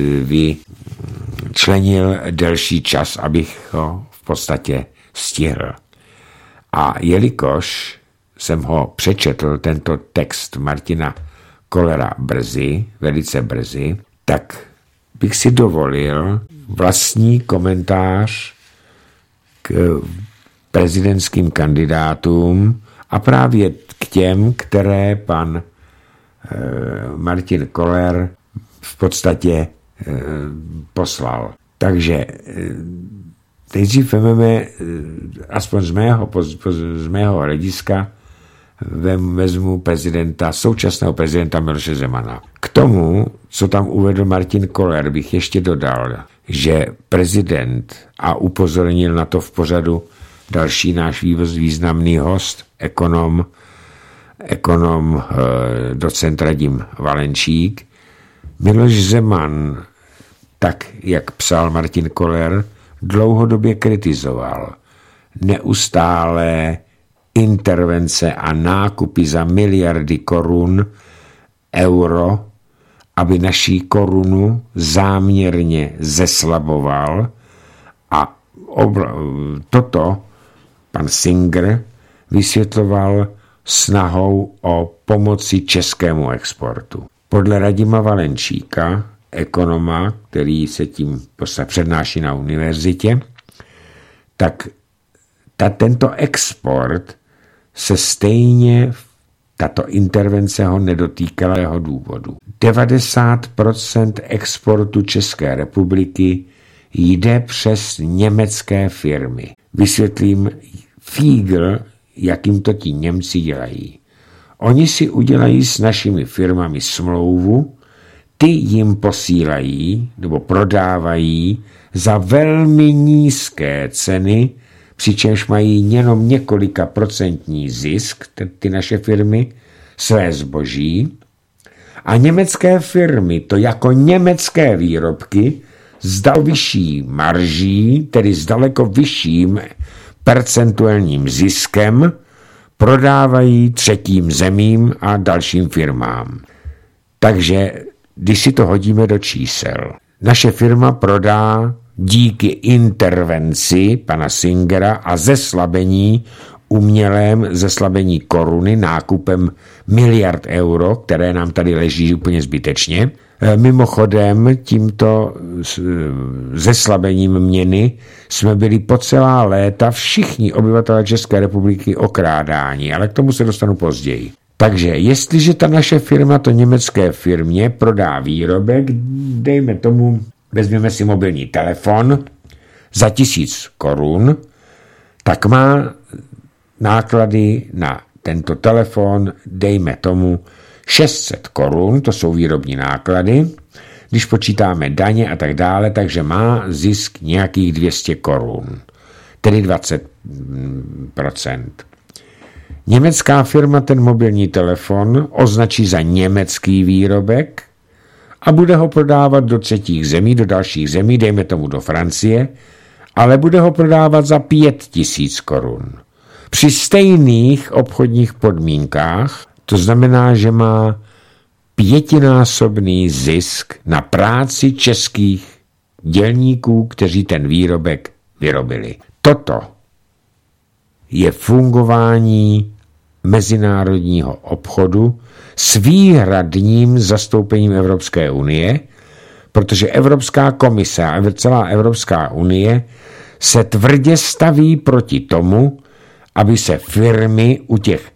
vyčlenil delší čas, abych ho v podstatě stihl. A jelikož jsem ho přečetl, tento text Martina Kollera brzy, velice brzy, tak bych si dovolil vlastní komentář k prezidentským kandidátům a právě k těm, které pan e, Martin Koller v podstatě e, poslal. Takže e, nejdřív vezmeme, aspoň z mého, z mého hlediska, vezmu prezidenta, současného prezidenta Miloše Zemana. K tomu, co tam uvedl Martin Koller, bych ještě dodal, že prezident, a upozornil na to v pořadu další náš významný host, ekonom, ekonom docent Radim Valenčík, Miloš Zeman, tak jak psal Martin Koller, dlouhodobě kritizoval neustálé intervence a nákupy za miliardy korun, euro, aby naší korunu záměrně zeslaboval, a obla- toto pan Singer vysvětloval snahou o pomoci českému exportu. Podle Radima Valenčíka, ekonoma, který se tím přednáší na univerzitě, tak ta, tento export se stejně, tato intervence ho nedotýkala jeho důvodu. devadesát procent exportu České republiky jde přes německé firmy. Vysvětlím fígl, jakým to ti Němci dělají. Oni si udělají s našimi firmami smlouvu, ty jim posílají nebo prodávají za velmi nízké ceny, přičemž mají jenom několika procentní zisk, ty naše firmy, své zboží, A německé firmy to jako německé výrobky s daleko vyšší marží, tedy s daleko vyšším percentuálním ziskem, prodávají třetím zemím a dalším firmám. Takže když si to hodíme do čísel, naše firma prodá díky intervenci pana Singera a zeslabení umělém zeslabení koruny nákupem miliard euro, které nám tady leží úplně zbytečně. Mimochodem, tímto zeslabením měny jsme byli po celá léta všichni obyvatelé České republiky okrádáni, ale k tomu se dostanu později. Takže jestliže ta naše firma to německé firmě prodá výrobek, dejme tomu, vezměme si mobilní telefon za tisíc korun, tak má náklady na tento telefon, dejme tomu šest set korun, to jsou výrobní náklady, když počítáme daně a tak dále, takže má zisk nějakých dvě stě korun, tedy dvacet procent. Německá firma ten mobilní telefon označí za německý výrobek a bude ho prodávat do třetích zemí, do dalších zemí, dejme tomu do Francie, ale bude ho prodávat za pět tisíc korun. Při stejných obchodních podmínkách, to znamená, že má pětinásobný zisk na práci českých dělníků, kteří ten výrobek vyrobili. Toto je fungování mezinárodního obchodu s výhradním zastoupením Evropské unie, protože Evropská komise a celá Evropská unie se tvrdě staví proti tomu, aby se firmy u těch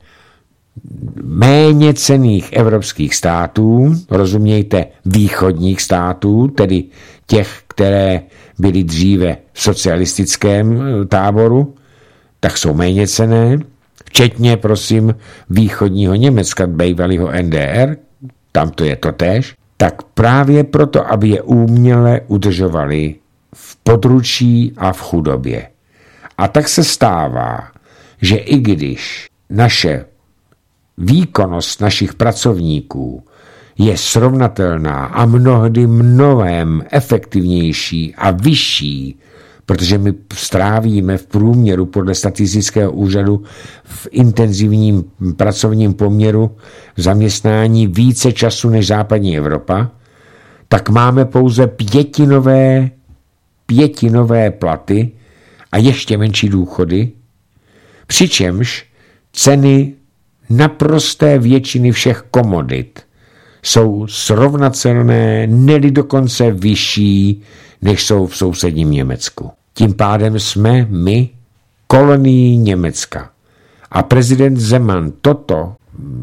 méně cenných evropských států, rozumějte východních států, tedy těch, které byly dříve v socialistickém táboru, tak jsou méně cenné, včetně, prosím, východního Německa, bývalého N D R, tam to je totéž, tak právě proto, aby je uměle udržovali v područí a v chudobě. A tak se stává, že i když naše výkonnost našich pracovníků je srovnatelná a mnohdy mnohem efektivnější a vyšší, protože my strávíme v průměru podle statistického úřadu v intenzivním pracovním poměru v zaměstnání více času než západní Evropa, tak máme pouze pětinové, pětinové platy a ještě menší důchody, přičemž ceny naprosté většiny všech komodit jsou srovnatelné, neli dokonce vyšší, než jsou v sousedním Německu. Tím pádem jsme my kolonií Německa. A prezident Zeman toto,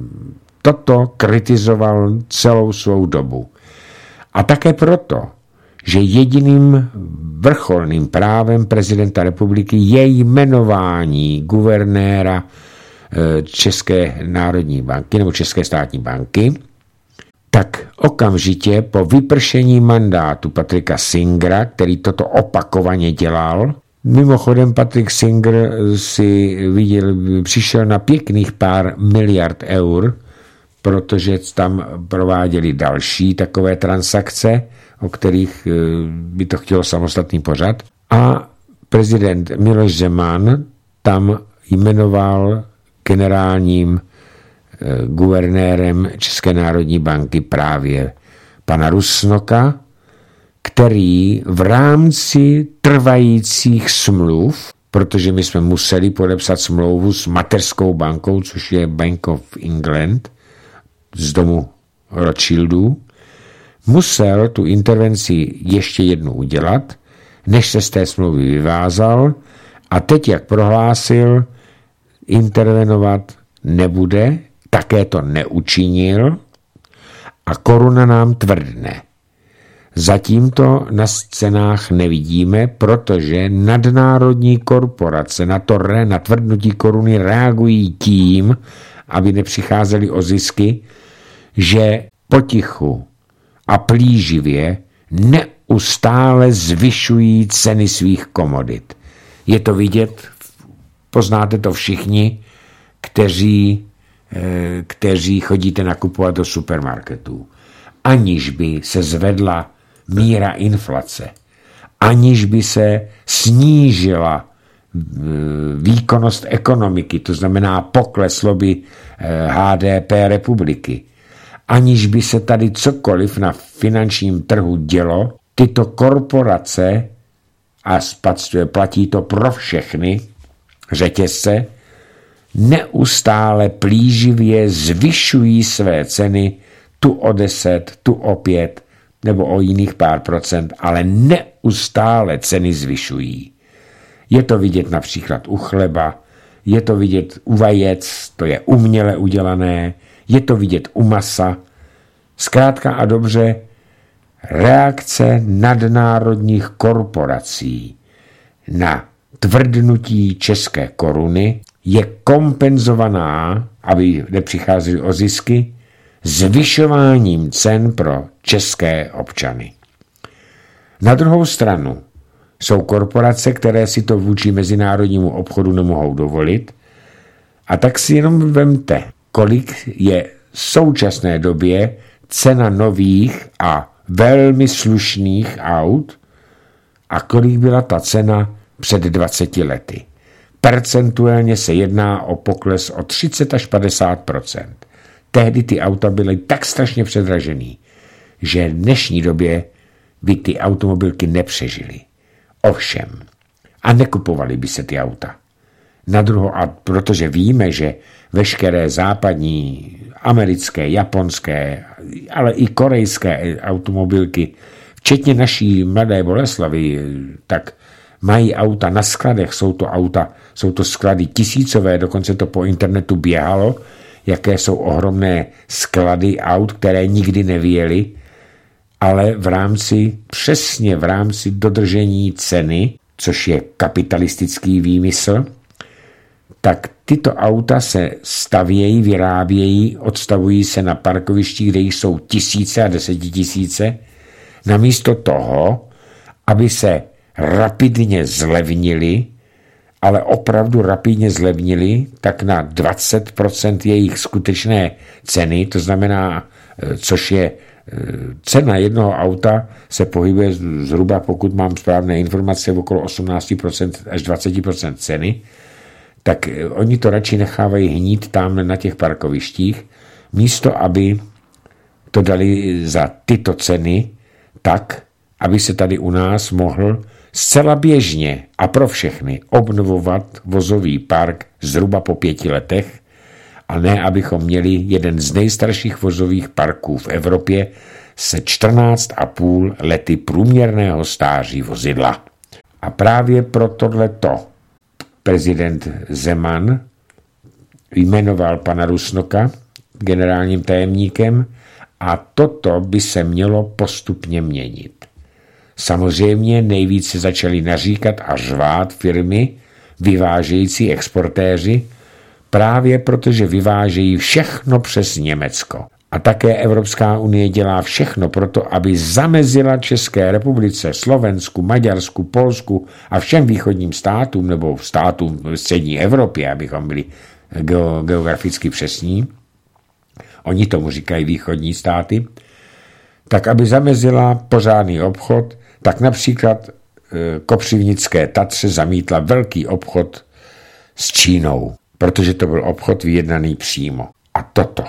toto kritizoval celou svou dobu. A také proto, že jediným vrcholným právem prezidenta republiky je jmenování guvernéra České národní banky nebo České státní banky, tak okamžitě po vypršení mandátu Patrika Singera, který toto opakovaně dělal, mimochodem Patrik Singer si viděl, přišel na pěkných pár miliard eur, protože tam prováděli další takové transakce, o kterých by to chtělo samostatný pořad. A prezident Miloš Zeman tam jmenoval generálním guvernérem České národní banky právě pana Rusnoka, který v rámci trvajících smluv, protože my jsme museli podepsat smlouvu s mateřskou bankou, což je Bank of England, z domu Rothschildů, musel tu intervenci ještě jednou udělat, než se z té smlouvy vyvázal a teď, jak prohlásil, intervenovat nebude, také to neučinil a koruna nám tvrdne. Zatím to na scénách nevidíme, protože nadnárodní korporace na to na tvrdnutí koruny reagují tím, aby nepřicházeli o zisky, že potichu a plíživě neustále zvyšují ceny svých komodit. Je to vidět, poznáte to všichni, kteří kteří chodíte nakupovat do supermarketů, aniž by se zvedla míra inflace, aniž by se snížila výkonnost ekonomiky, to znamená pokleslo by H D P republiky, aniž by se tady cokoliv na finančním trhu dělo, tyto korporace, a platí to pro všechny řetězce, neustále plíživě zvyšují své ceny tu o deset, tu o pět nebo o jiných pár procent, ale neustále ceny zvyšují. Je to vidět například u chleba, je to vidět u vajec, to je uměle udělané, je to vidět u masa. Zkrátka a dobře, reakce nadnárodních korporací na tvrdnutí české koruny je kompenzovaná, aby nepřicházely o zisky, zvyšováním cen pro české občany. Na druhou stranu jsou korporace, které si to vůči mezinárodnímu obchodu nemohou dovolit, a tak si jenom vemte, kolik je v současné době cena nových a velmi slušných aut a kolik byla ta cena před dvaceti lety. Percentuálně se jedná o pokles o třicet až padesát procent. Tehdy ty auta byly tak strašně předražený, že v dnešní době by ty automobilky nepřežily. Ovšem. A nekupovaly by se ty auta. Na druhou, a protože víme, že veškeré západní, americké, japonské, ale i korejské automobilky, včetně naší Mladé Boleslavi, tak mají auta na skladech, jsou to auta, jsou to sklady tisícové, dokonce to po internetu běhalo, jaké jsou ohromné sklady aut, které nikdy nevyjeli, ale v rámci, přesně v rámci dodržení ceny, což je kapitalistický výmysl, tak tyto auta se stavějí, vyrábějí, odstavují se na parkovištích, kde jich jsou tisíce a desetitisíce, namísto toho, aby se rapidně zlevnili, ale opravdu rapidně zlevnili, tak na dvacet procent jejich skutečné ceny, to znamená, což je cena jednoho auta, se pohybuje zhruba, pokud mám správné informace, okolo osmnáct procent až dvacet procent ceny, tak oni to radši nechávají hnít tam na těch parkovištích, místo aby to dali za tyto ceny tak, aby se tady u nás mohl zcela běžně a pro všechny obnovovat vozový park zhruba po pěti letech, a ne, abychom měli jeden z nejstarších vozových parků v Evropě se čtrnáct a půl lety průměrného stáří vozidla. A právě pro tohleto prezident Zeman jmenoval pana Rusnoka generálním tajemníkem a toto by se mělo postupně měnit. Samozřejmě nejvíce začaly naříkat a řvát firmy, vyvážející exportéři, právě protože vyvážejí všechno přes Německo. A také Evropská unie dělá všechno proto, aby zamezila České republice, Slovensku, Maďarsku, Polsku a všem východním státům nebo státům v střední Evropě, abychom byli geograficky přesní, oni tomu říkají východní státy, tak aby zamezila pořádný obchod, tak například Kopřivnické Tatře zamítla velký obchod s Čínou, protože to byl obchod vyjednaný přímo. A toto,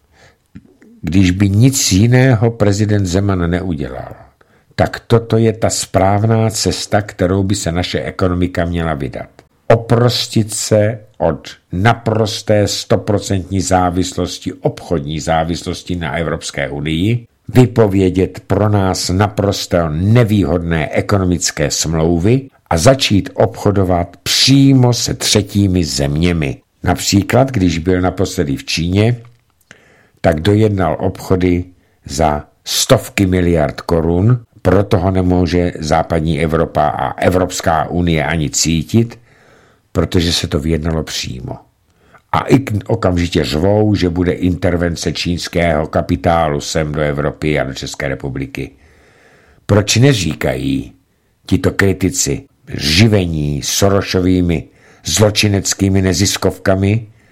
když by nic jiného prezident Zeman neudělal, tak toto je ta správná cesta, kterou by se naše ekonomika měla vydat. Oprostit se od naprosté stoprocentní závislosti, obchodní závislosti na Evropské unii, vypovědět pro nás naprosto nevýhodné ekonomické smlouvy a začít obchodovat přímo se třetími zeměmi. Například, když byl naposledy v Číně, tak dojednal obchody za stovky miliard korun, proto ho nemůže západní Evropa a Evropská unie ani cítit, protože se to vyjednalo přímo. A i okamžitě řvou, že bude intervence čínského kapitálu sem do Evropy a do České republiky. Proč neříkají tito kritici živení Sorosovými zločineckými neziskovkami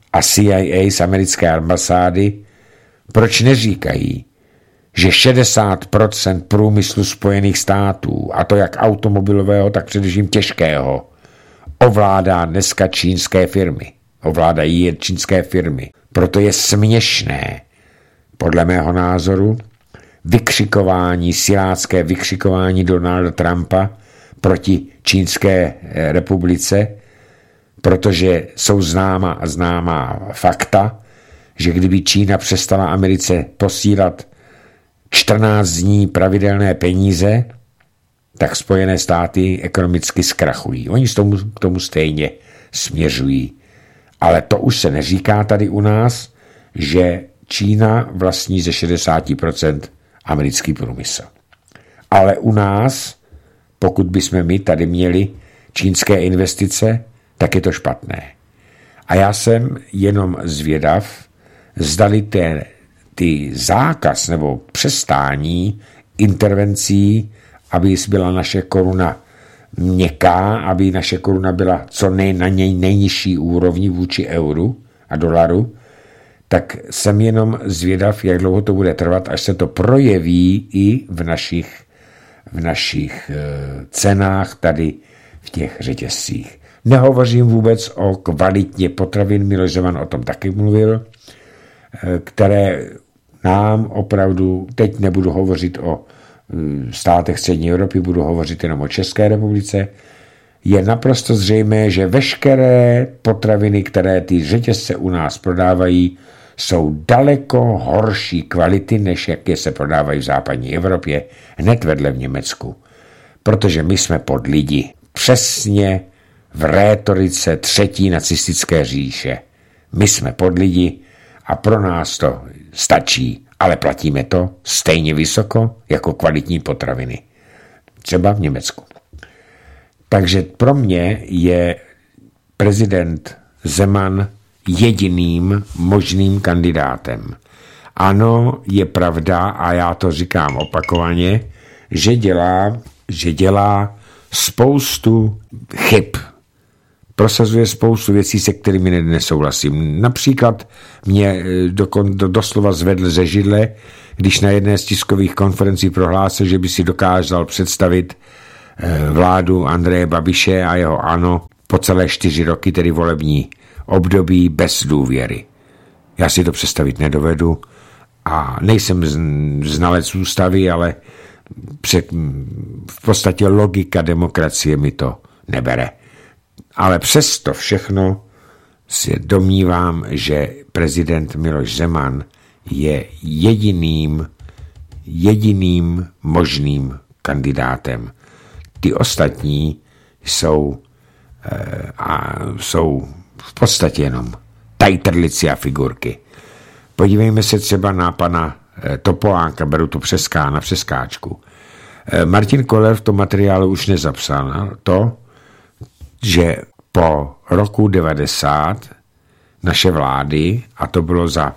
a C I A z americké ambasády, proč neříkají, že šedesát procent průmyslu Spojených států, a to jak automobilového, tak především těžkého, ovládá dneska čínské firmy. Ovládají je čínské firmy. Proto je směšné, podle mého názoru, vykřikování, silácké vykřikování Donalda Trumpa proti Čínské republice, protože jsou známa a známá fakta, že kdyby Čína přestala Americe posílat čtrnáct dní pravidelné peníze, tak Spojené státy ekonomicky zkrachují. Oni k tomu, k tomu stejně směřují. Ale to už se neříká tady u nás, že Čína vlastní ze šedesát procent americký průmysl. Ale u nás, pokud bychom my tady měli čínské investice, tak je to špatné. A já jsem jenom zvědav, zdali ten, ty zákaz nebo přestání intervencí, aby byla naše koruna měkká, aby naše koruna byla co nej, na něj nejnižší úrovni vůči euru a dolaru, tak jsem jenom zvědav, jak dlouho to bude trvat, až se to projeví i v našich, v našich uh, cenách tady v těch řetězcích. Nehovořím vůbec o kvalitě potravin, Miloš Zeman o tom taky mluvil, které nám opravdu, teď nebudu hovořit o státech střední Evropy, budu hovořit jenom o České republice, je naprosto zřejmé, že veškeré potraviny, které ty řetězce u nás prodávají, jsou daleko horší kvality, než jaké se prodávají v západní Evropě, hned vedle v Německu. Protože my jsme pod lidi. Přesně v rétorice třetí nacistické říše. My jsme pod lidi a pro nás to stačí, ale platíme to stejně vysoko jako kvalitní potraviny. Třeba v Německu. Takže pro mě je prezident Zeman jediným možným kandidátem. Ano, je pravda, a já to říkám opakovaně, že dělá, že dělá spoustu chyb. Prosazuje spoustu věcí, se kterými nesouhlasím. Například mě dokon, do, doslova zvedl ze židle, když na jedné z tiskových konferencí prohlásil, že by si dokázal představit vládu Andreje Babiše a jeho ANO po celé čtyři roky, tedy volební období, bez důvěry. Já si to představit nedovedu a nejsem znalec ústavy, ale v podstatě logika demokracie mi to nebere. Ale přesto všechno si domnívám, že prezident Miloš Zeman je jediným, jediným možným kandidátem. Ty ostatní jsou, e, a jsou v podstatě jenom tajtrlici a figurky. Podívejme se třeba na pana e, Topolánka, beru to přeská, na přeskáčku. E, Martin Koller v tom materiálu už nezapsal to, že po roku devadesát naše vlády, a to bylo za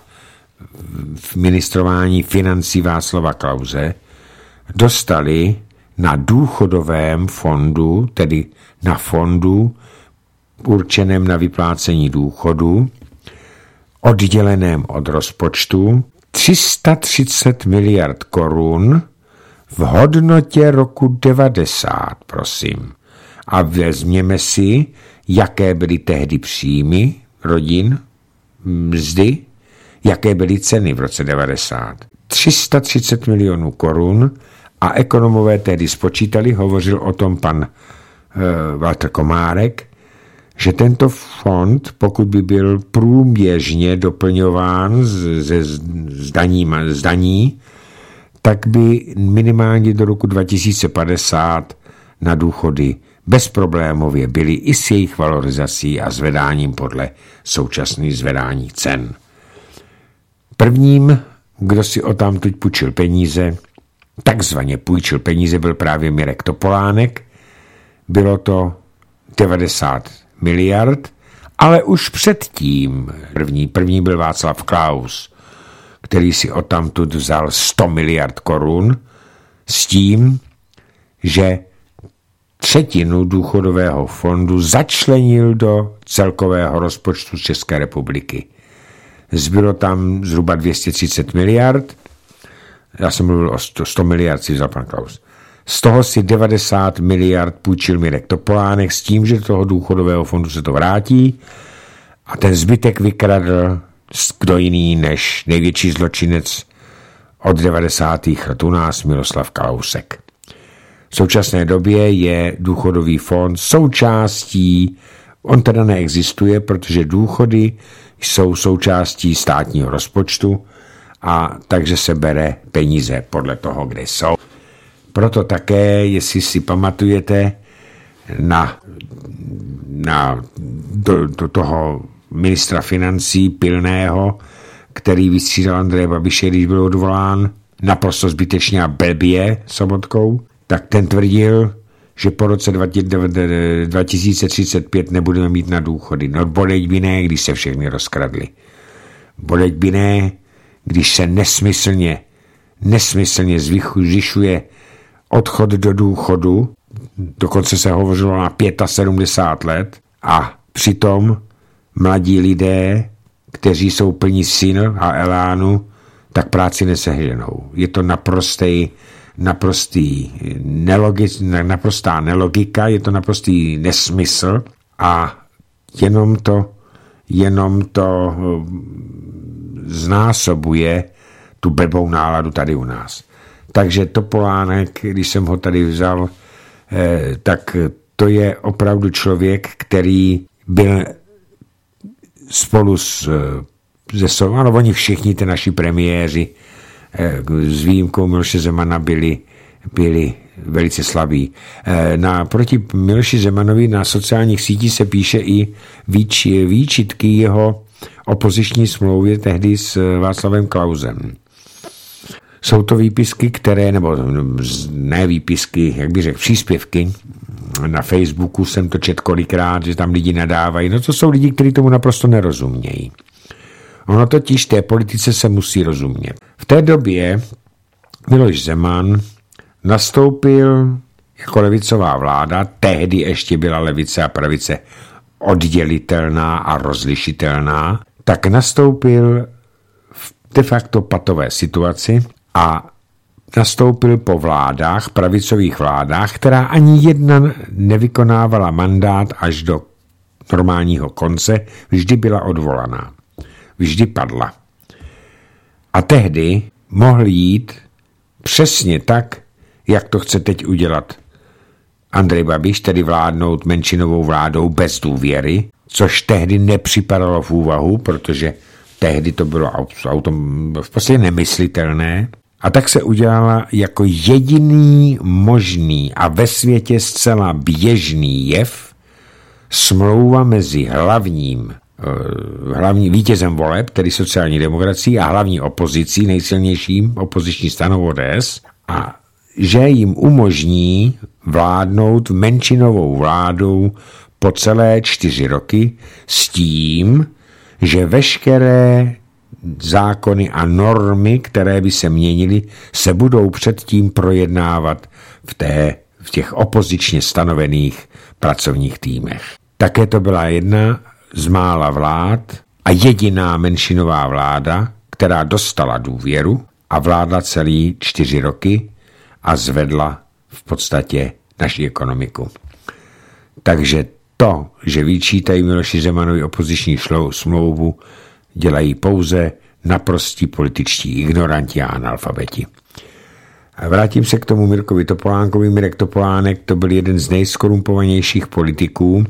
ministrování financí Václava Klause, dostali na důchodovém fondu, tedy na fondu určeném na vyplácení důchodu, odděleném od rozpočtu, tři sta třicet miliard korun v hodnotě roku devadesát, prosím. A vezměme si, jaké byly tehdy příjmy rodin, mzdy, jaké byly ceny v roce devadesát. tři sta třicet milionů korun a ekonomové tehdy spočítali, hovořil o tom pan uh, Walter Komárek, že tento fond, pokud by byl průběžně doplňován ze zdaní, zdaní, tak by minimálně do roku dva tisíce padesát na důchody bezproblémově byly i s jejich valorizací a zvedáním podle současných zvedání cen. Prvním, kdo si odtamtud půjčil peníze, takzvaně půjčil peníze, byl právě Mirek Topolánek. Bylo to devadesát miliard, ale už předtím první, první byl Václav Klaus, který si odtamtud vzal sto miliard korun s tím, že třetinu důchodového fondu začlenil do celkového rozpočtu České republiky. Zbylo tam zhruba dvě stě třicet miliard, já jsem mluvil o sto miliard, si vzal pan Klaus. Z toho si devadesát miliard půjčil Mirek Topolánek s tím, že do toho důchodového fondu se to vrátí a ten zbytek vykradl kdo jiný než největší zločinec od devadesátých let u nás Miroslav Kalousek. V současné době je důchodový fond součástí, on teda neexistuje, protože důchody jsou součástí státního rozpočtu a takže se bere peníze podle toho, kde jsou. Proto také, jestli si pamatujete na, na do, do toho ministra financí Pilného, který vystřídal Andreje Babiše, když byl odvolán naprosto zbytečně a blbě Sobotkou, tak ten tvrdil, že po roce dva tisíce třicet pět nebudeme mít na důchody. No boleť by ne, když se všechny rozkradli. Boleť by ne, když se nesmyslně, nesmyslně zvyšuje odchod do důchodu, dokonce se hovořilo na sedmdesát pět let a přitom mladí lidé, kteří jsou plní sil a elánu, tak práci neseženou. Je to naprostý, naprostý nelogic, naprostá nelogika, je to naprostý nesmysl a jenom to, jenom to znásobuje tu blbou náladu tady u nás. Takže Topolánek, když jsem ho tady vzal, eh, tak to je opravdu člověk, který byl spolu s, se, ano, oni všichni, ty naši premiéři, eh, s výjimkou Miloše Zemana byli, byli velice slabí. Eh, na, proti Miloši Zemanovi na sociálních sítích se píše i výč, výčitky jeho opoziční smlouvy tehdy s Václavem Klausem. Jsou to výpisky, které, nebo ne výpisky, jak bych řekl, příspěvky. Na Facebooku jsem to četl kolikrát, že tam lidi nadávají. No to jsou lidi, kteří tomu naprosto nerozumějí. Ono totiž té politice se musí rozumět. V té době Miloš Zeman nastoupil jako levicová vláda, tehdy ještě byla levice a pravice oddělitelná a rozlišitelná, tak nastoupil v de facto patové situaci a nastoupil po vládách, pravicových vládách, která ani jedna nevykonávala mandát až do normálního konce, vždy byla odvolaná, vždy padla. A tehdy mohl jít přesně tak, jak to chce teď udělat Andrej Babiš, tedy vládnout menšinovou vládou bez důvěry, což tehdy nepřipadalo v úvahu, protože tehdy to bylo autom, v podstatě nemyslitelné. A tak se udělala jako jediný možný a ve světě zcela běžný jev smlouva mezi hlavním, hlavním vítězem voleb, tedy sociální demokracií, a hlavní opozicí, nejsilnějším opoziční stranou O D S, a že jim umožní vládnout menšinovou vládou po celé čtyři roky s tím, že veškeré zákony a normy, které by se měnily, se budou předtím projednávat v, té, v těch opozičně stanovených pracovních týmech. Také to byla jedna z mála vlád a jediná menšinová vláda, která dostala důvěru a vládla celý čtyři roky a zvedla v podstatě naši ekonomiku. Takže to, že vyčítají Miloši Zemanovi opoziční smlouvu, dělají pouze naprostí političtí ignoranti a analfabeti. A vrátím se k tomu Mirkovi Topolánkovi. Mirek Topolánek to byl jeden z nejskorumpovanějších politiků,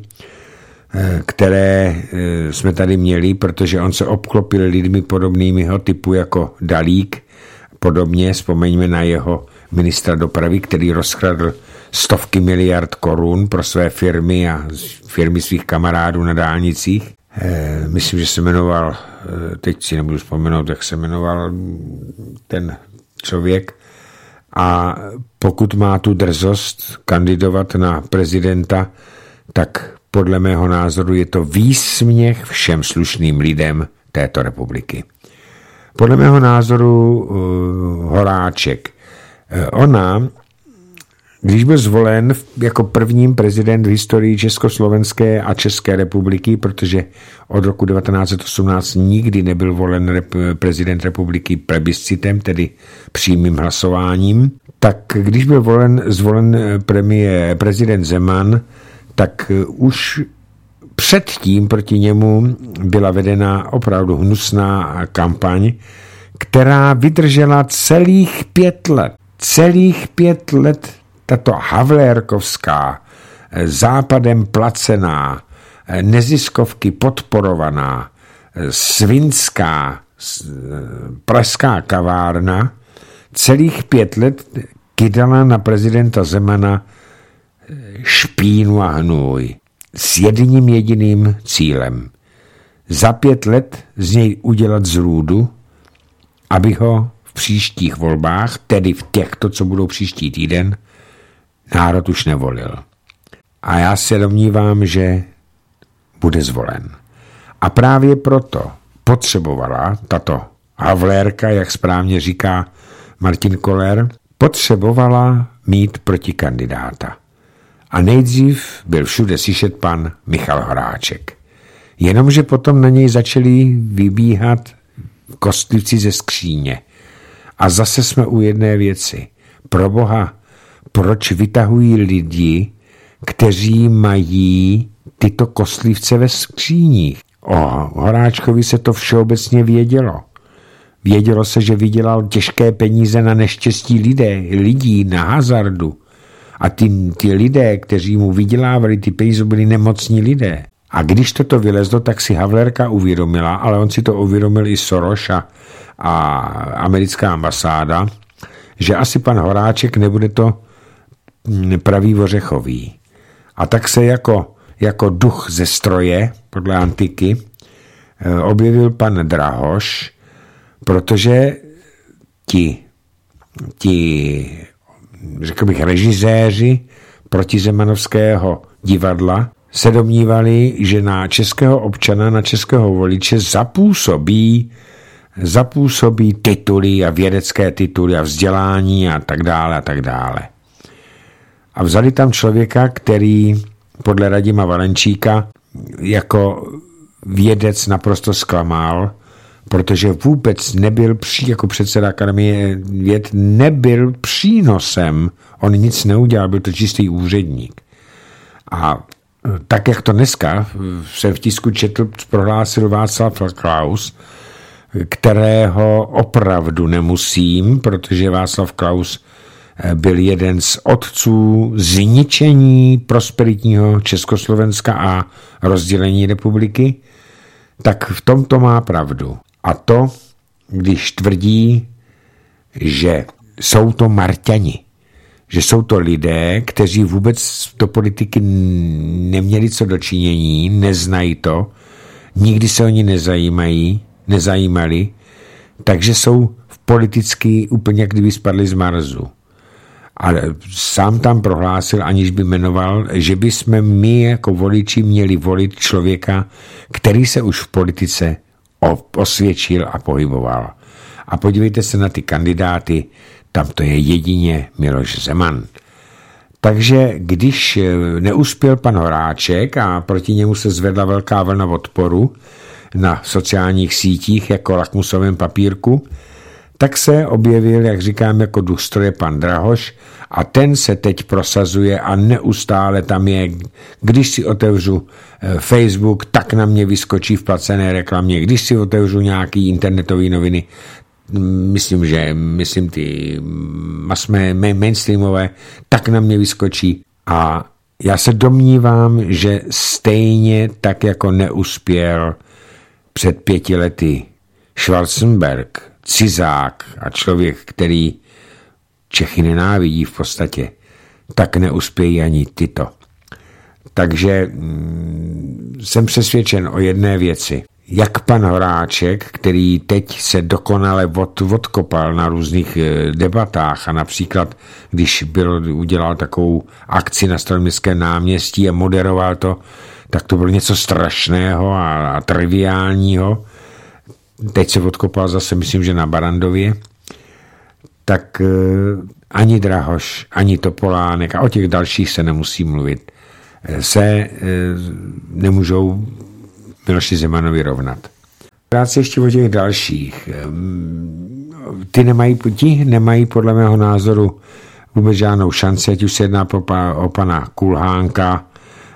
které jsme tady měli, protože on se obklopil lidmi podobnýmiho typu jako Dalík. Podobně vzpomeňme na jeho ministra dopravy, který rozkradl stovky miliard korun pro své firmy a firmy svých kamarádů na dálnicích. E, myslím, že se jmenoval, teď si nebudu vzpomenout, jak se jmenoval ten člověk. A pokud má tu drzost kandidovat na prezidenta, tak podle mého názoru je to výsměch všem slušným lidem této republiky. Podle mého názoru uh, Horáček. Uh, ona když byl zvolen jako první prezident v historii Československé a České republiky, protože od roku devatenáct set osmnáct nikdy nebyl volen rep- prezident republiky plebiscitem, tedy přímým hlasováním, tak když byl volen, zvolen premiér, prezident Zeman, tak už předtím proti němu byla vedena opravdu hnusná kampaň, která vydržela celých pět let. Celých pět let tato havlérkovská, západem placená, neziskovky podporovaná, svinská, pražská kavárna celých pět let kydala na prezidenta Zemana špínu a hnůj s jedním jediným cílem. Za pět let z něj udělat zrůdu, aby ho v příštích volbách, tedy v těchto, co budou příští týden, národ už nevolil. A já se domnívám, že bude zvolen. A právě proto potřebovala tato havlérka, jak správně říká Martin Koller, potřebovala mít protikandidáta. A nejdřív byl všude slyšet pan Michal Horáček. Jenomže potom na něj začali vybíhat kostlivci ze skříně. A zase jsme u jedné věci. Proboha, proč vytahují lidi, kteří mají tyto kostlivce ve skříních? O Horáčkovi se to všeobecně vědělo. Vědělo se, že vydělal těžké peníze na neštěstí lidé, lidí, na hazardu. A ty, ty lidé, kteří mu vydělávali ty peníze, byli nemocní lidé. A když toto vylezlo, tak si Havlérka uvědomila, ale on si to uvědomil i Soros a, a americká ambasáda, že asi pan Horáček nebude to pravý ořechový. A tak se jako, jako duch ze stroje, podle antiky, objevil pan Drahoš, protože ti, ti řekl bych, režiséři protizemanovského divadla se domnívali, že na českého občana, na českého voliče zapůsobí, zapůsobí tituly a vědecké tituly a vzdělání a tak dále a tak dále. A vzali tam člověka, který podle Radima Valenčíka jako vědec naprosto zklamal, protože vůbec nebyl, jako předseda Akademie věd, nebyl přínosem. On nic neudělal, byl to čistý úředník. A tak, jak to dneska jsem v tisku četl, prohlásil Václav Klaus, kterého opravdu nemusím, protože Václav Klaus byl jeden z otců zničení prosperitního Československa a rozdělení republiky, tak v tomto má pravdu. A to, když tvrdí, že jsou to Marťani, že jsou to lidé, kteří vůbec do politiky neměli co dočinění, neznají to, nikdy se o ní nezajímají, nezajímali, takže jsou v politicky úplně jak kdyby spadli z Marsu. Ale sám tam prohlásil, aniž by jmenoval, že bychom my jako voliči měli volit člověka, který se už v politice osvědčil a pohyboval. A podívejte se na ty kandidáty, tam to je jedině Miloš Zeman. Takže když neuspěl pan Horáček a proti němu se zvedla velká vlna odporu na sociálních sítích jako lakmusovém papírku, tak se objevil, jak říkám, jako duch stroje pan Drahoš a ten se teď prosazuje a neustále tam je, když si otevřu Facebook, tak na mě vyskočí v placené reklamě, když si otevřu nějaký internetový noviny, myslím, že myslím ty masmé, mainstreamové, tak na mě vyskočí a já se domnívám, že stejně tak jako neuspěl před pěti lety Schwarzenberg, cizák a člověk, který Čechy nenávidí v podstatě, tak neuspějí ani tyto. Takže mm, jsem přesvědčen o jedné věci. Jak pan Horáček, který teď se dokonale od, odkopal na různých debatách a například, když byl, udělal takovou akci na Staroměstském náměstí a moderoval to, tak to bylo něco strašného a, a triviálního. Teď se odkopal zase, myslím, že na Barandově. Tak ani Drahoš, ani Topolánek, a o těch dalších se nemusí mluvit, se e, nemůžou Miloši Zemanovi rovnat. Rád se ještě o těch dalších. Ty nemají, ti nemají podle mého názoru vůbec žádnou šanci, ať už se jedná o pana Kulhánka,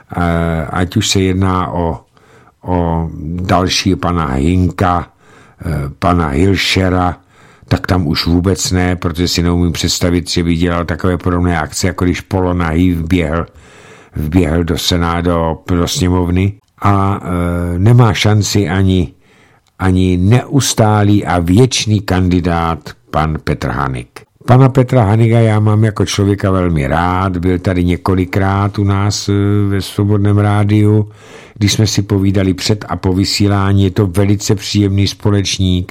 ať už se jedná o, o další pana Hinka, pana Hilšera, tak tam už vůbec ne, protože si neumím představit, že by dělal takové podobné akce, jako když Polonahy vběhl, vběhl do Senátu, do, do sněmovny, a e, nemá šanci ani, ani neustálý a věčný kandidát pan Petr Hanik. Pana Petra Haniga já mám jako člověka velmi rád, byl tady několikrát u nás ve Svobodném rádiu, když jsme si povídali před a po vysílání, je to velice příjemný společník,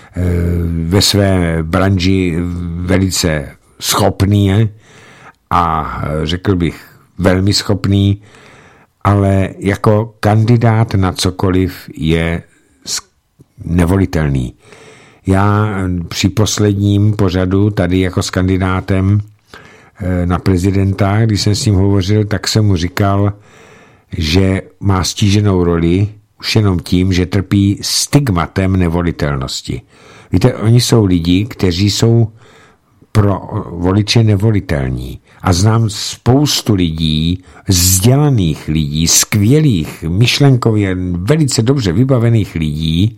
ve své branži velice schopný a řekl bych velmi schopný, ale jako kandidát na cokoliv je nevolitelný. Já při posledním pořadu tady jako s kandidátem na prezidenta, když jsem s ním hovořil, tak jsem mu říkal, že má stíženou roli už jenom tím, že trpí stigmatem nevolitelnosti. Víte, oni jsou lidi, kteří jsou pro voliče nevolitelní. A znám spoustu lidí, vzdělaných lidí, skvělých, myšlenkově velice dobře vybavených lidí,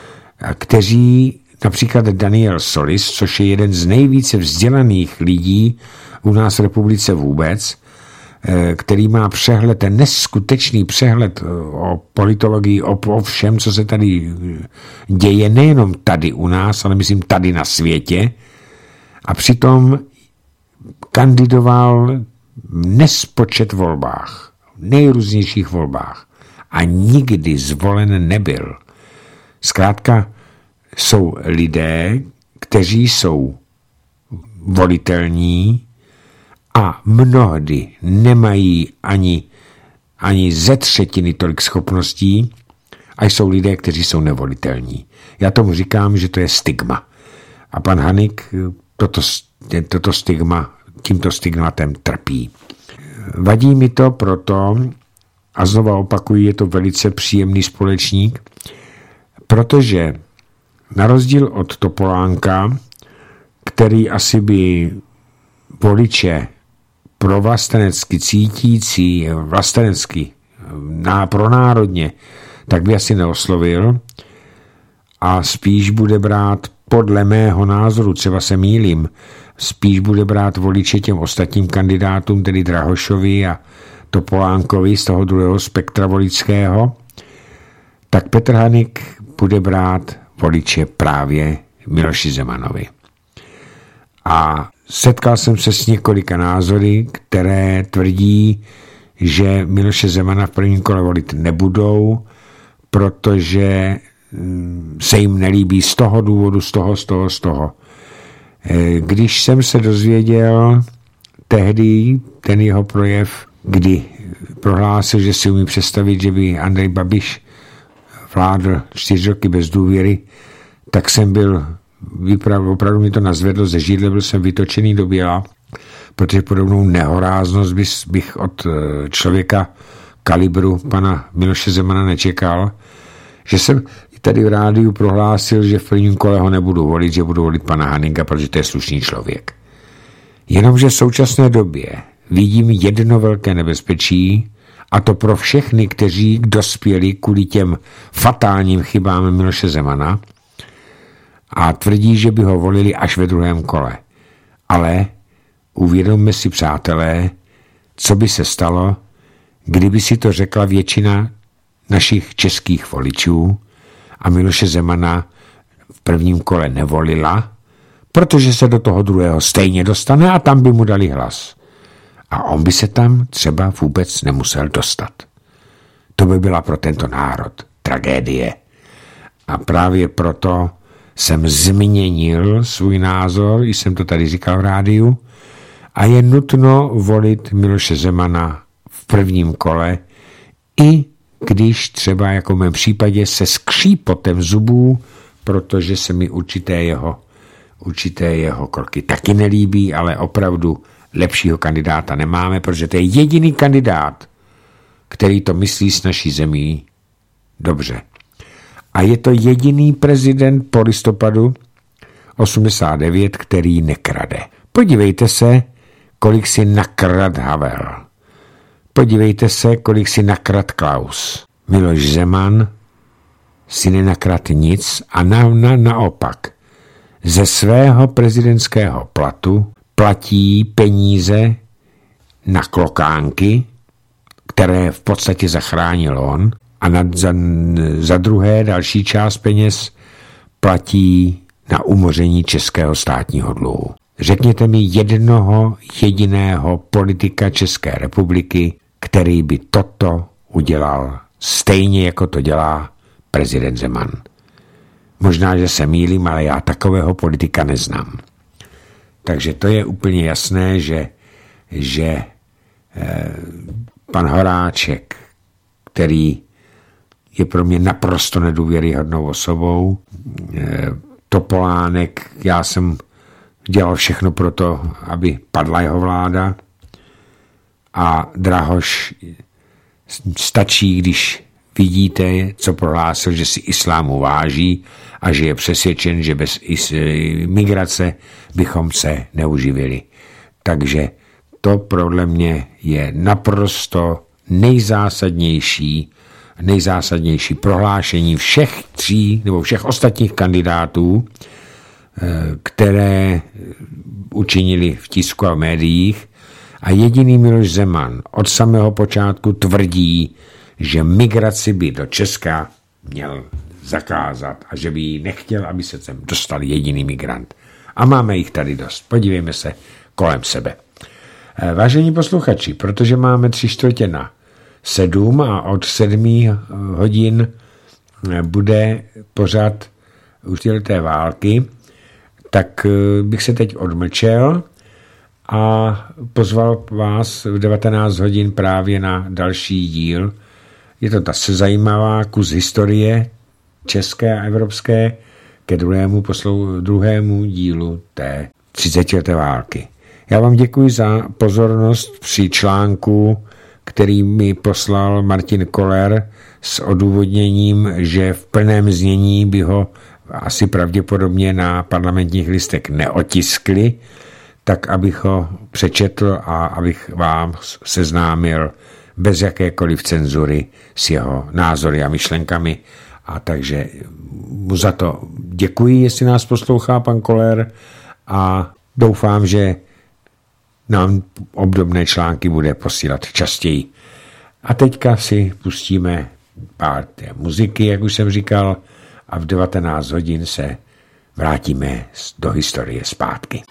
kteří, například Daniel Solis, což je jeden z nejvíce vzdělaných lidí u nás v republice vůbec, který má přehled, ten neskutečný přehled o politologii, o, o všem, co se tady děje, nejenom tady u nás, ale myslím tady na světě, a přitom kandidoval nespočet volbách, nejrůznějších volbách, a nikdy zvolen nebyl. Zkrátka jsou lidé, kteří jsou volitelní a mnohdy nemají ani, ani ze třetiny tolik schopností, a jsou lidé, kteří jsou nevolitelní. Já tomu říkám, že to je stigma. A pan Hanik toto, toto stigma, tímto stigmatem trpí. Vadí mi to proto, a znova opakuju, je to velice příjemný společník, protože na rozdíl od Topolánka, který asi by voliče pro vlastenecky cítící, vlastenecky na, pronárodně, tak by asi neoslovil a spíš bude brát, podle mého názoru, třeba se mýlím, spíš bude brát voliče těm ostatním kandidátům, tedy Drahošovi a Topolánkovi z toho druhého spektra voličského, tak Petr Hanik bude brát voliče právě Miloši Zemanovi. A setkal jsem se s několika názory, které tvrdí, že Miloše Zemana v prvním kole volit nebudou, protože se jim nelíbí z toho důvodu, z toho, z toho, z toho. Když jsem se dozvěděl tehdy ten jeho projev, kdy prohlásil, že si umí představit, že by Andrej Babiš vládl čtyři roky bez důvěry, tak jsem byl, opravdu mi to nazvedlo ze židle, byl jsem vytočený do běla, protože podobnou nehoráznost bych od člověka kalibru pana Miloše Zemana nečekal, že jsem tady v rádiu prohlásil, že v prvním kole ho nebudu volit, že budu volit pana Haninga, protože to je slušný člověk. Jenomže v současné době vidím jedno velké nebezpečí, a to pro všechny, kteří dospěli kvůli těm fatálním chybám Miloše Zemana a tvrdí, že by ho volili až ve druhém kole. Ale uvědomme si, přátelé, co by se stalo, kdyby si to řekla většina našich českých voličů a Miloše Zemana v prvním kole nevolila, protože se do toho druhého stejně dostane a tam by mu dali hlas. A on by se tam třeba vůbec nemusel dostat. To by byla pro tento národ tragédie. A právě proto jsem změnil svůj názor, jsem to tady říkal v rádiu, a je nutno volit Miloše Zemana v prvním kole, i když třeba jako v mém případě se skřípotem zubů, protože se mi určité jeho, určité jeho kroky taky nelíbí, ale opravdu lepšího kandidáta nemáme, protože to je jediný kandidát, který to myslí s naší zemí dobře. A je to jediný prezident po listopadu osmdesát devět, který nekrade. Podívejte se, kolik si nakrad Havel. Podívejte se, kolik si nakrad Klaus. Miloš Zeman si nenakrad nic a na, na, naopak ze svého prezidentského platu platí peníze na klokánky, které v podstatě zachránil on, a nad, za, za druhé další část peněz platí na umoření českého státního dluhu. Řekněte mi jednoho jediného politika České republiky, který by toto udělal stejně, jako to dělá prezident Zeman. Možná, že se mýlím, ale já takového politika neznám. Takže to je úplně jasné, že, že eh, pan Horáček, který je pro mě naprosto nedůvěryhodnou osobou, eh, Topolánek, já jsem dělal všechno pro to, aby padla jeho vláda, a Drahoš stačí, když vidíte, co prohlásil, že si islámu váží a že je přesvědčen, že bez migrace bychom se neuživili. Takže to podle mě je naprosto nejzásadnější, nejzásadnější prohlášení všech tří nebo všech ostatních kandidátů, které učinili v tisku a v médiích, a jediný Miloš Zeman od samého počátku tvrdí, že migraci by do Česka měl zakázat a že by ji nechtěl, aby se sem dostal jediný migrant. A máme jich tady dost. Podívejme se kolem sebe. Vážení posluchači, protože máme tři čtvrtě na sedm a od sedmi hodin bude pořad uštěleté války, tak bych se teď odmlčel a pozval vás v devatenáct hodin právě na další díl. Je to zase zajímavá kus historie české a evropské ke druhému, poslou, druhému dílu té třicetileté války. Já vám děkuji za pozornost při článku, který mi poslal Martin Koller s odůvodněním, že v plném znění by ho asi pravděpodobně na Parlamentních listech neotiskli, tak abych ho přečetl a abych vám seznámil bez jakékoliv cenzury s jeho názory a myšlenkami. A takže mu za to děkuji, jestli nás poslouchá pan Koller, a doufám, že nám obdobné články bude posílat častěji. A teďka si pustíme pár té muziky, jak už jsem říkal, a v devatenáct hodin se vrátíme do historie zpátky.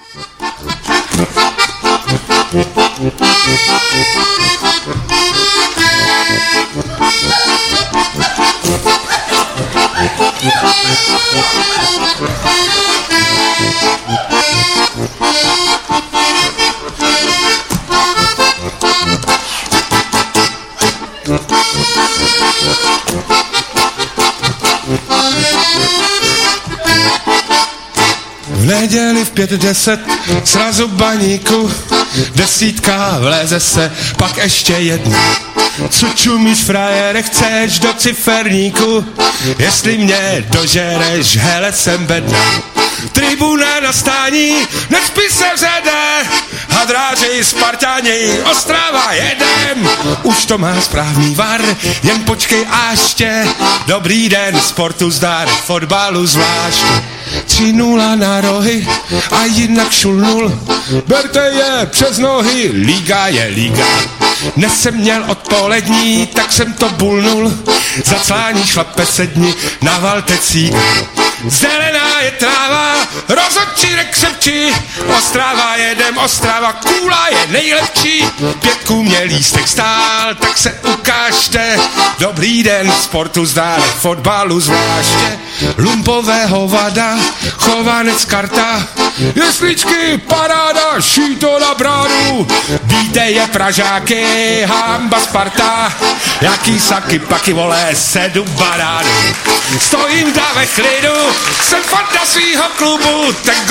V neděli v pět deset srazu baníku, desítka vleze se, pak ještě jedna. Co čumíš, frajere, chceš do ciferníku? Jestli mě dožereš, hele, jsem bedna. Tribuna na stání, nespí se vřede, hadráři, Spartáni, Ostrava jedem. Už to má správný var, jen počkej až tě. Dobrý den, sportu zdar, fotbalu zvlášť. tři nula na rohy a jinak šulnul. Berte je přes nohy, liga je liga. Dnes jsem měl odpolední, tak jsem to bulnul. Zaclání šlape sedni na valtecík. Zelená je tráva, rozhodčírek šepčí. Ostrava jedem, Ostrava, kůla je nejlepší. Pětku mě lístek stál, tak se ukážte. Dobrý den, sportu zdár, fotbalu zvláště. Lumpového vada, Chovanec karta. Jesličky, paráda, šíto na bránu. Víte je Pražáky, hamba Sparta. Jaký saky, paky, vole, sedu banánů. Stojím dá ve chlidu, jsem fanda svýho klubu, ten gol byl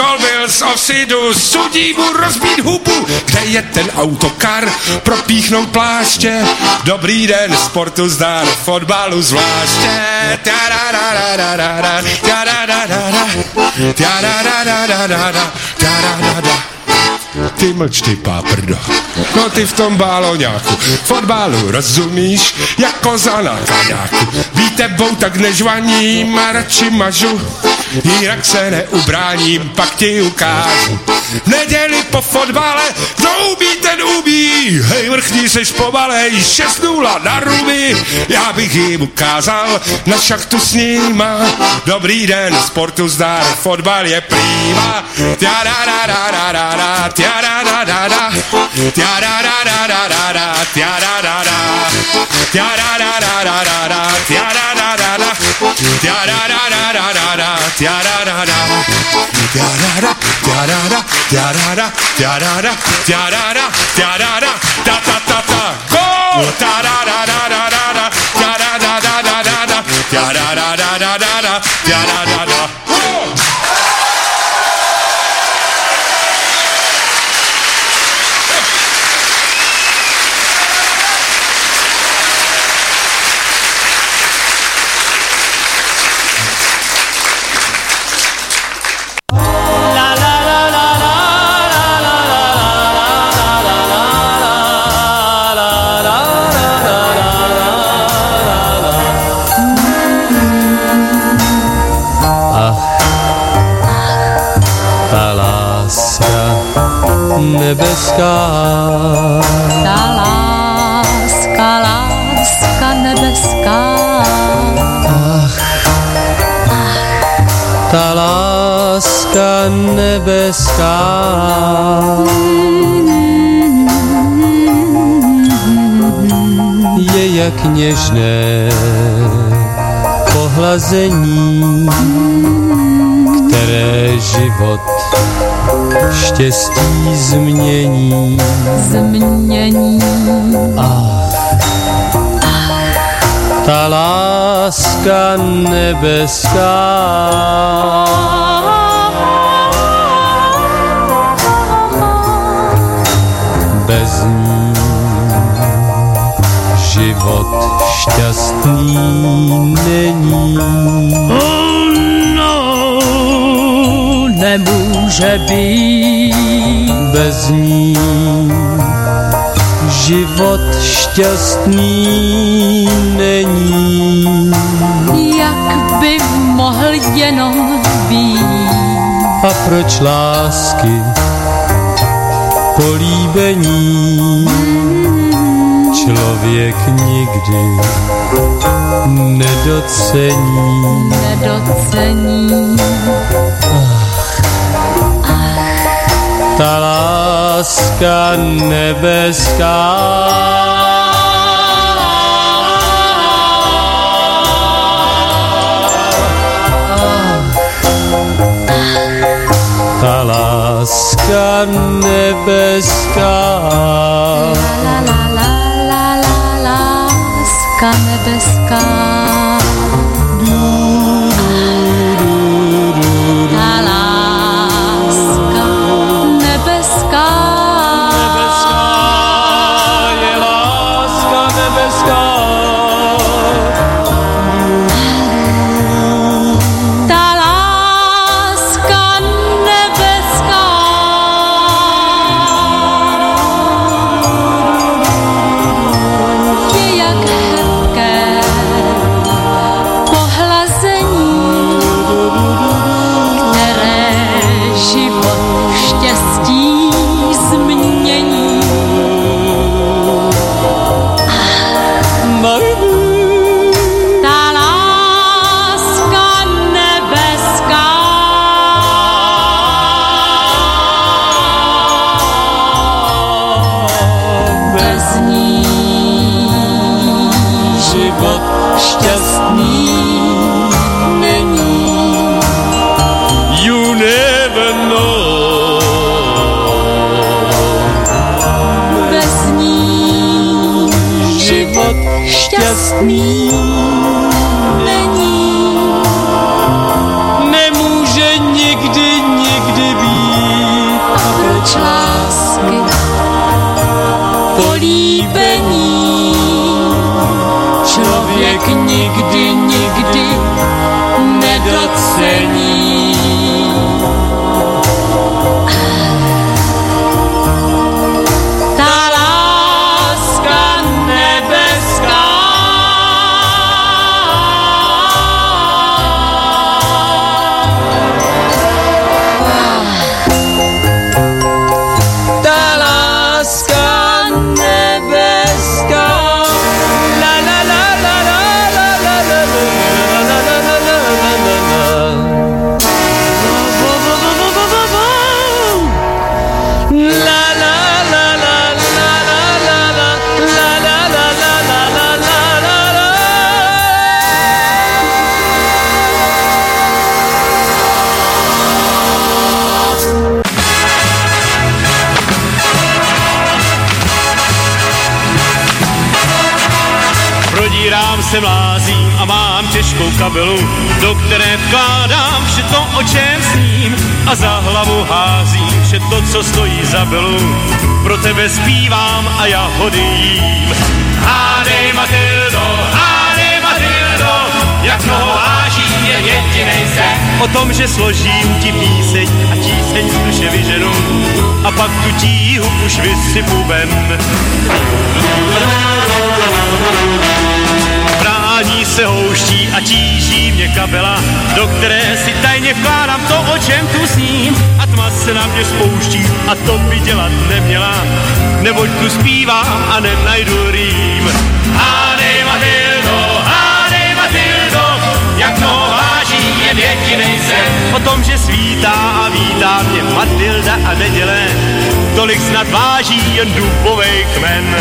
z osidu, sudí mu rozbít hubu. Kde je ten autokar, propíchnout pláště, dobrý den, sportu zdar, fotbalu zvláště. Tiararararara, tiarararara, tiararararara, tiarararara. Ty mlč, ty páprdo, no ty v tom báloňáku, fotbalu rozumíš, jako za na kaňáku. Výtebou tak nežvaním a radši mažu, jinak se neubráním, pak ti ukážu. V neděli po fotbale, kdo umí, ten umí, hej vrchní seš pomalej, šest nula na ruby, já bych jim ukázal na šachtu s nima. Dobrý den, sportu zdar, fotbal je prýma. Tiararararara, tiarararara, tiararararara, tiararara, tiararararara, tiararara, tiararararara, tiararara, tiarara, tiarara, tiarara, tiarara, tiarara, tiarara, ta ta ta ta, go! Tararararara, tiararararara, tiararararara, tiararara, go! Nebeská. Ta láska, láska nebeská. Ach, ta láska nebeská. Je jak něžné pohlazení, které život štěstí změní. Změní. Ach, ta láska nebeská. Bez ní život šťastný není. Nemůže být bez ní život šťastný není. Jak by mohl jenom být? A proč lásky políbení člověk nikdy nedocení? Nedocení. Ta láska nebeská. Ta láska nebeská. La la la la la láska nebeská. šťastný není. Nemůže nikdy, nikdy být. políbení. Člověk nikdy, nikdy nedocení. Ta láska nebeská se mlázím a mám těžkou kabelu, do které vkládám vše to, o čem sním, a za hlavu házím vše to, co stojí za belu. Pro tebe zpívám a jahody jím. Hádej Matildo, hádej Matildo, jak mnoho váží je jedinej sen. O tom, že složím ti píseň a tíseň z duše vyženu, a pak tu tíhu už vysypu ven. Brání se houští a tíží mě kabela, do které si tajně vkládám to, o čem tu sním, a tma se na mě spouští a to by dělat neměla, neboť tu zpívám a nenajdu rým. Hádej Matildo, hádej Matildo, jak mnoho váží jen jedinej sen. O tom, že svítá a vítá mě Matilda a neděle, tolik snad váží jen dubovej kmen.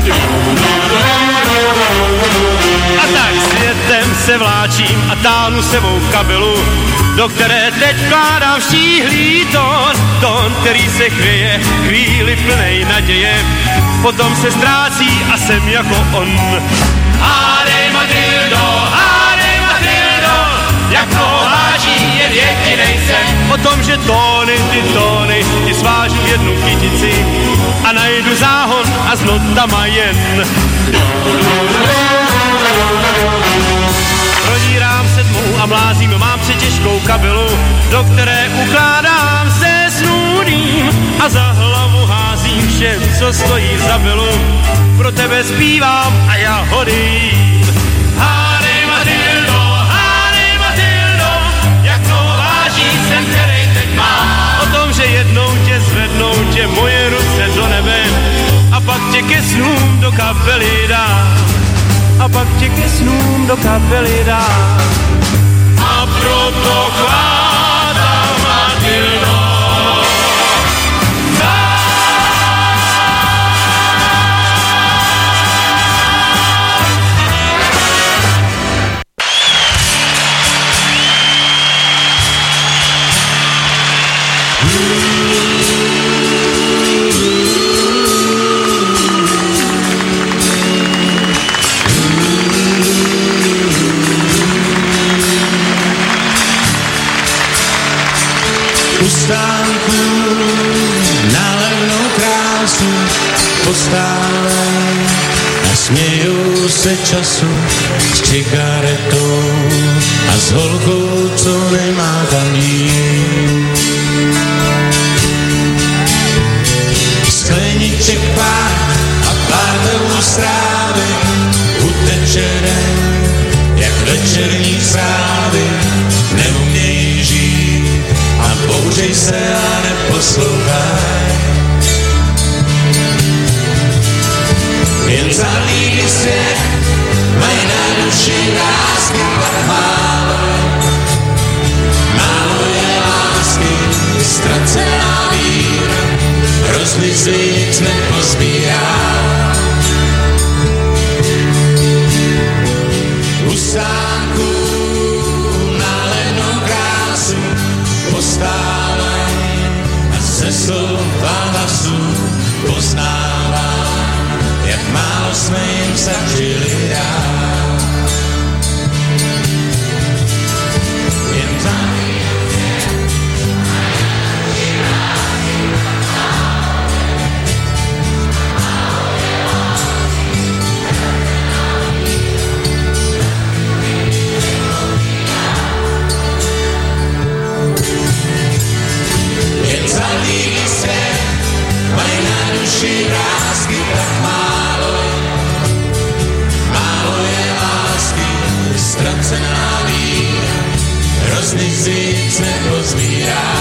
A tak světem se vláčím a táhnu sebou kabelu, do které teď vkládám štíhlý tón, tón, který se chvěje chvíli plnej naděje, potom se ztrácí a jsem jako on. Hádej Matildo, hádej Matildo, jak mnoho váží jen jedinej sen. O tom, že tóny, ty tóny, ti svážu v jednu kytici a najdu záhon a s notama jen. Prodírám se tmou a mlázím, mám přetěžkou kabelu, do které ukládám se snůdím, a za hlavu házím vše, co stojí za belu. Pro tebe zpívám a jahody jím. Hádej Matildo, hádej Matildo, jak mnoho váží sen, který teď mám. O tom, že jednou tě zvednou tě moje ruce do nebe, a pak tě ke snům do kapely dám. A pak tě ke snům do kapely dám. A proto chvátám Matildo. Stánku na levnou krásu postávám a směju se času s cigaretou a s holkou, co nemá kam jít. Skleniček pár a pár tebou strávy uteče den, jak večerní zprávy neumějí žít. A bouřej se a neposlouchaj, jen zalíbí svět, mají na duši lásky tak málo. Málo je lásky, ztracená víra, rozmyslí nic nepozbírá. U stánku na lednou krásu postávám a ze slova hlasu poznávám, jak málo jsme jim zažili dát. Jen tam boží vrásky tak málo je. Málo je lásky, ztracená víra, hrozných zvíc nepozvírá.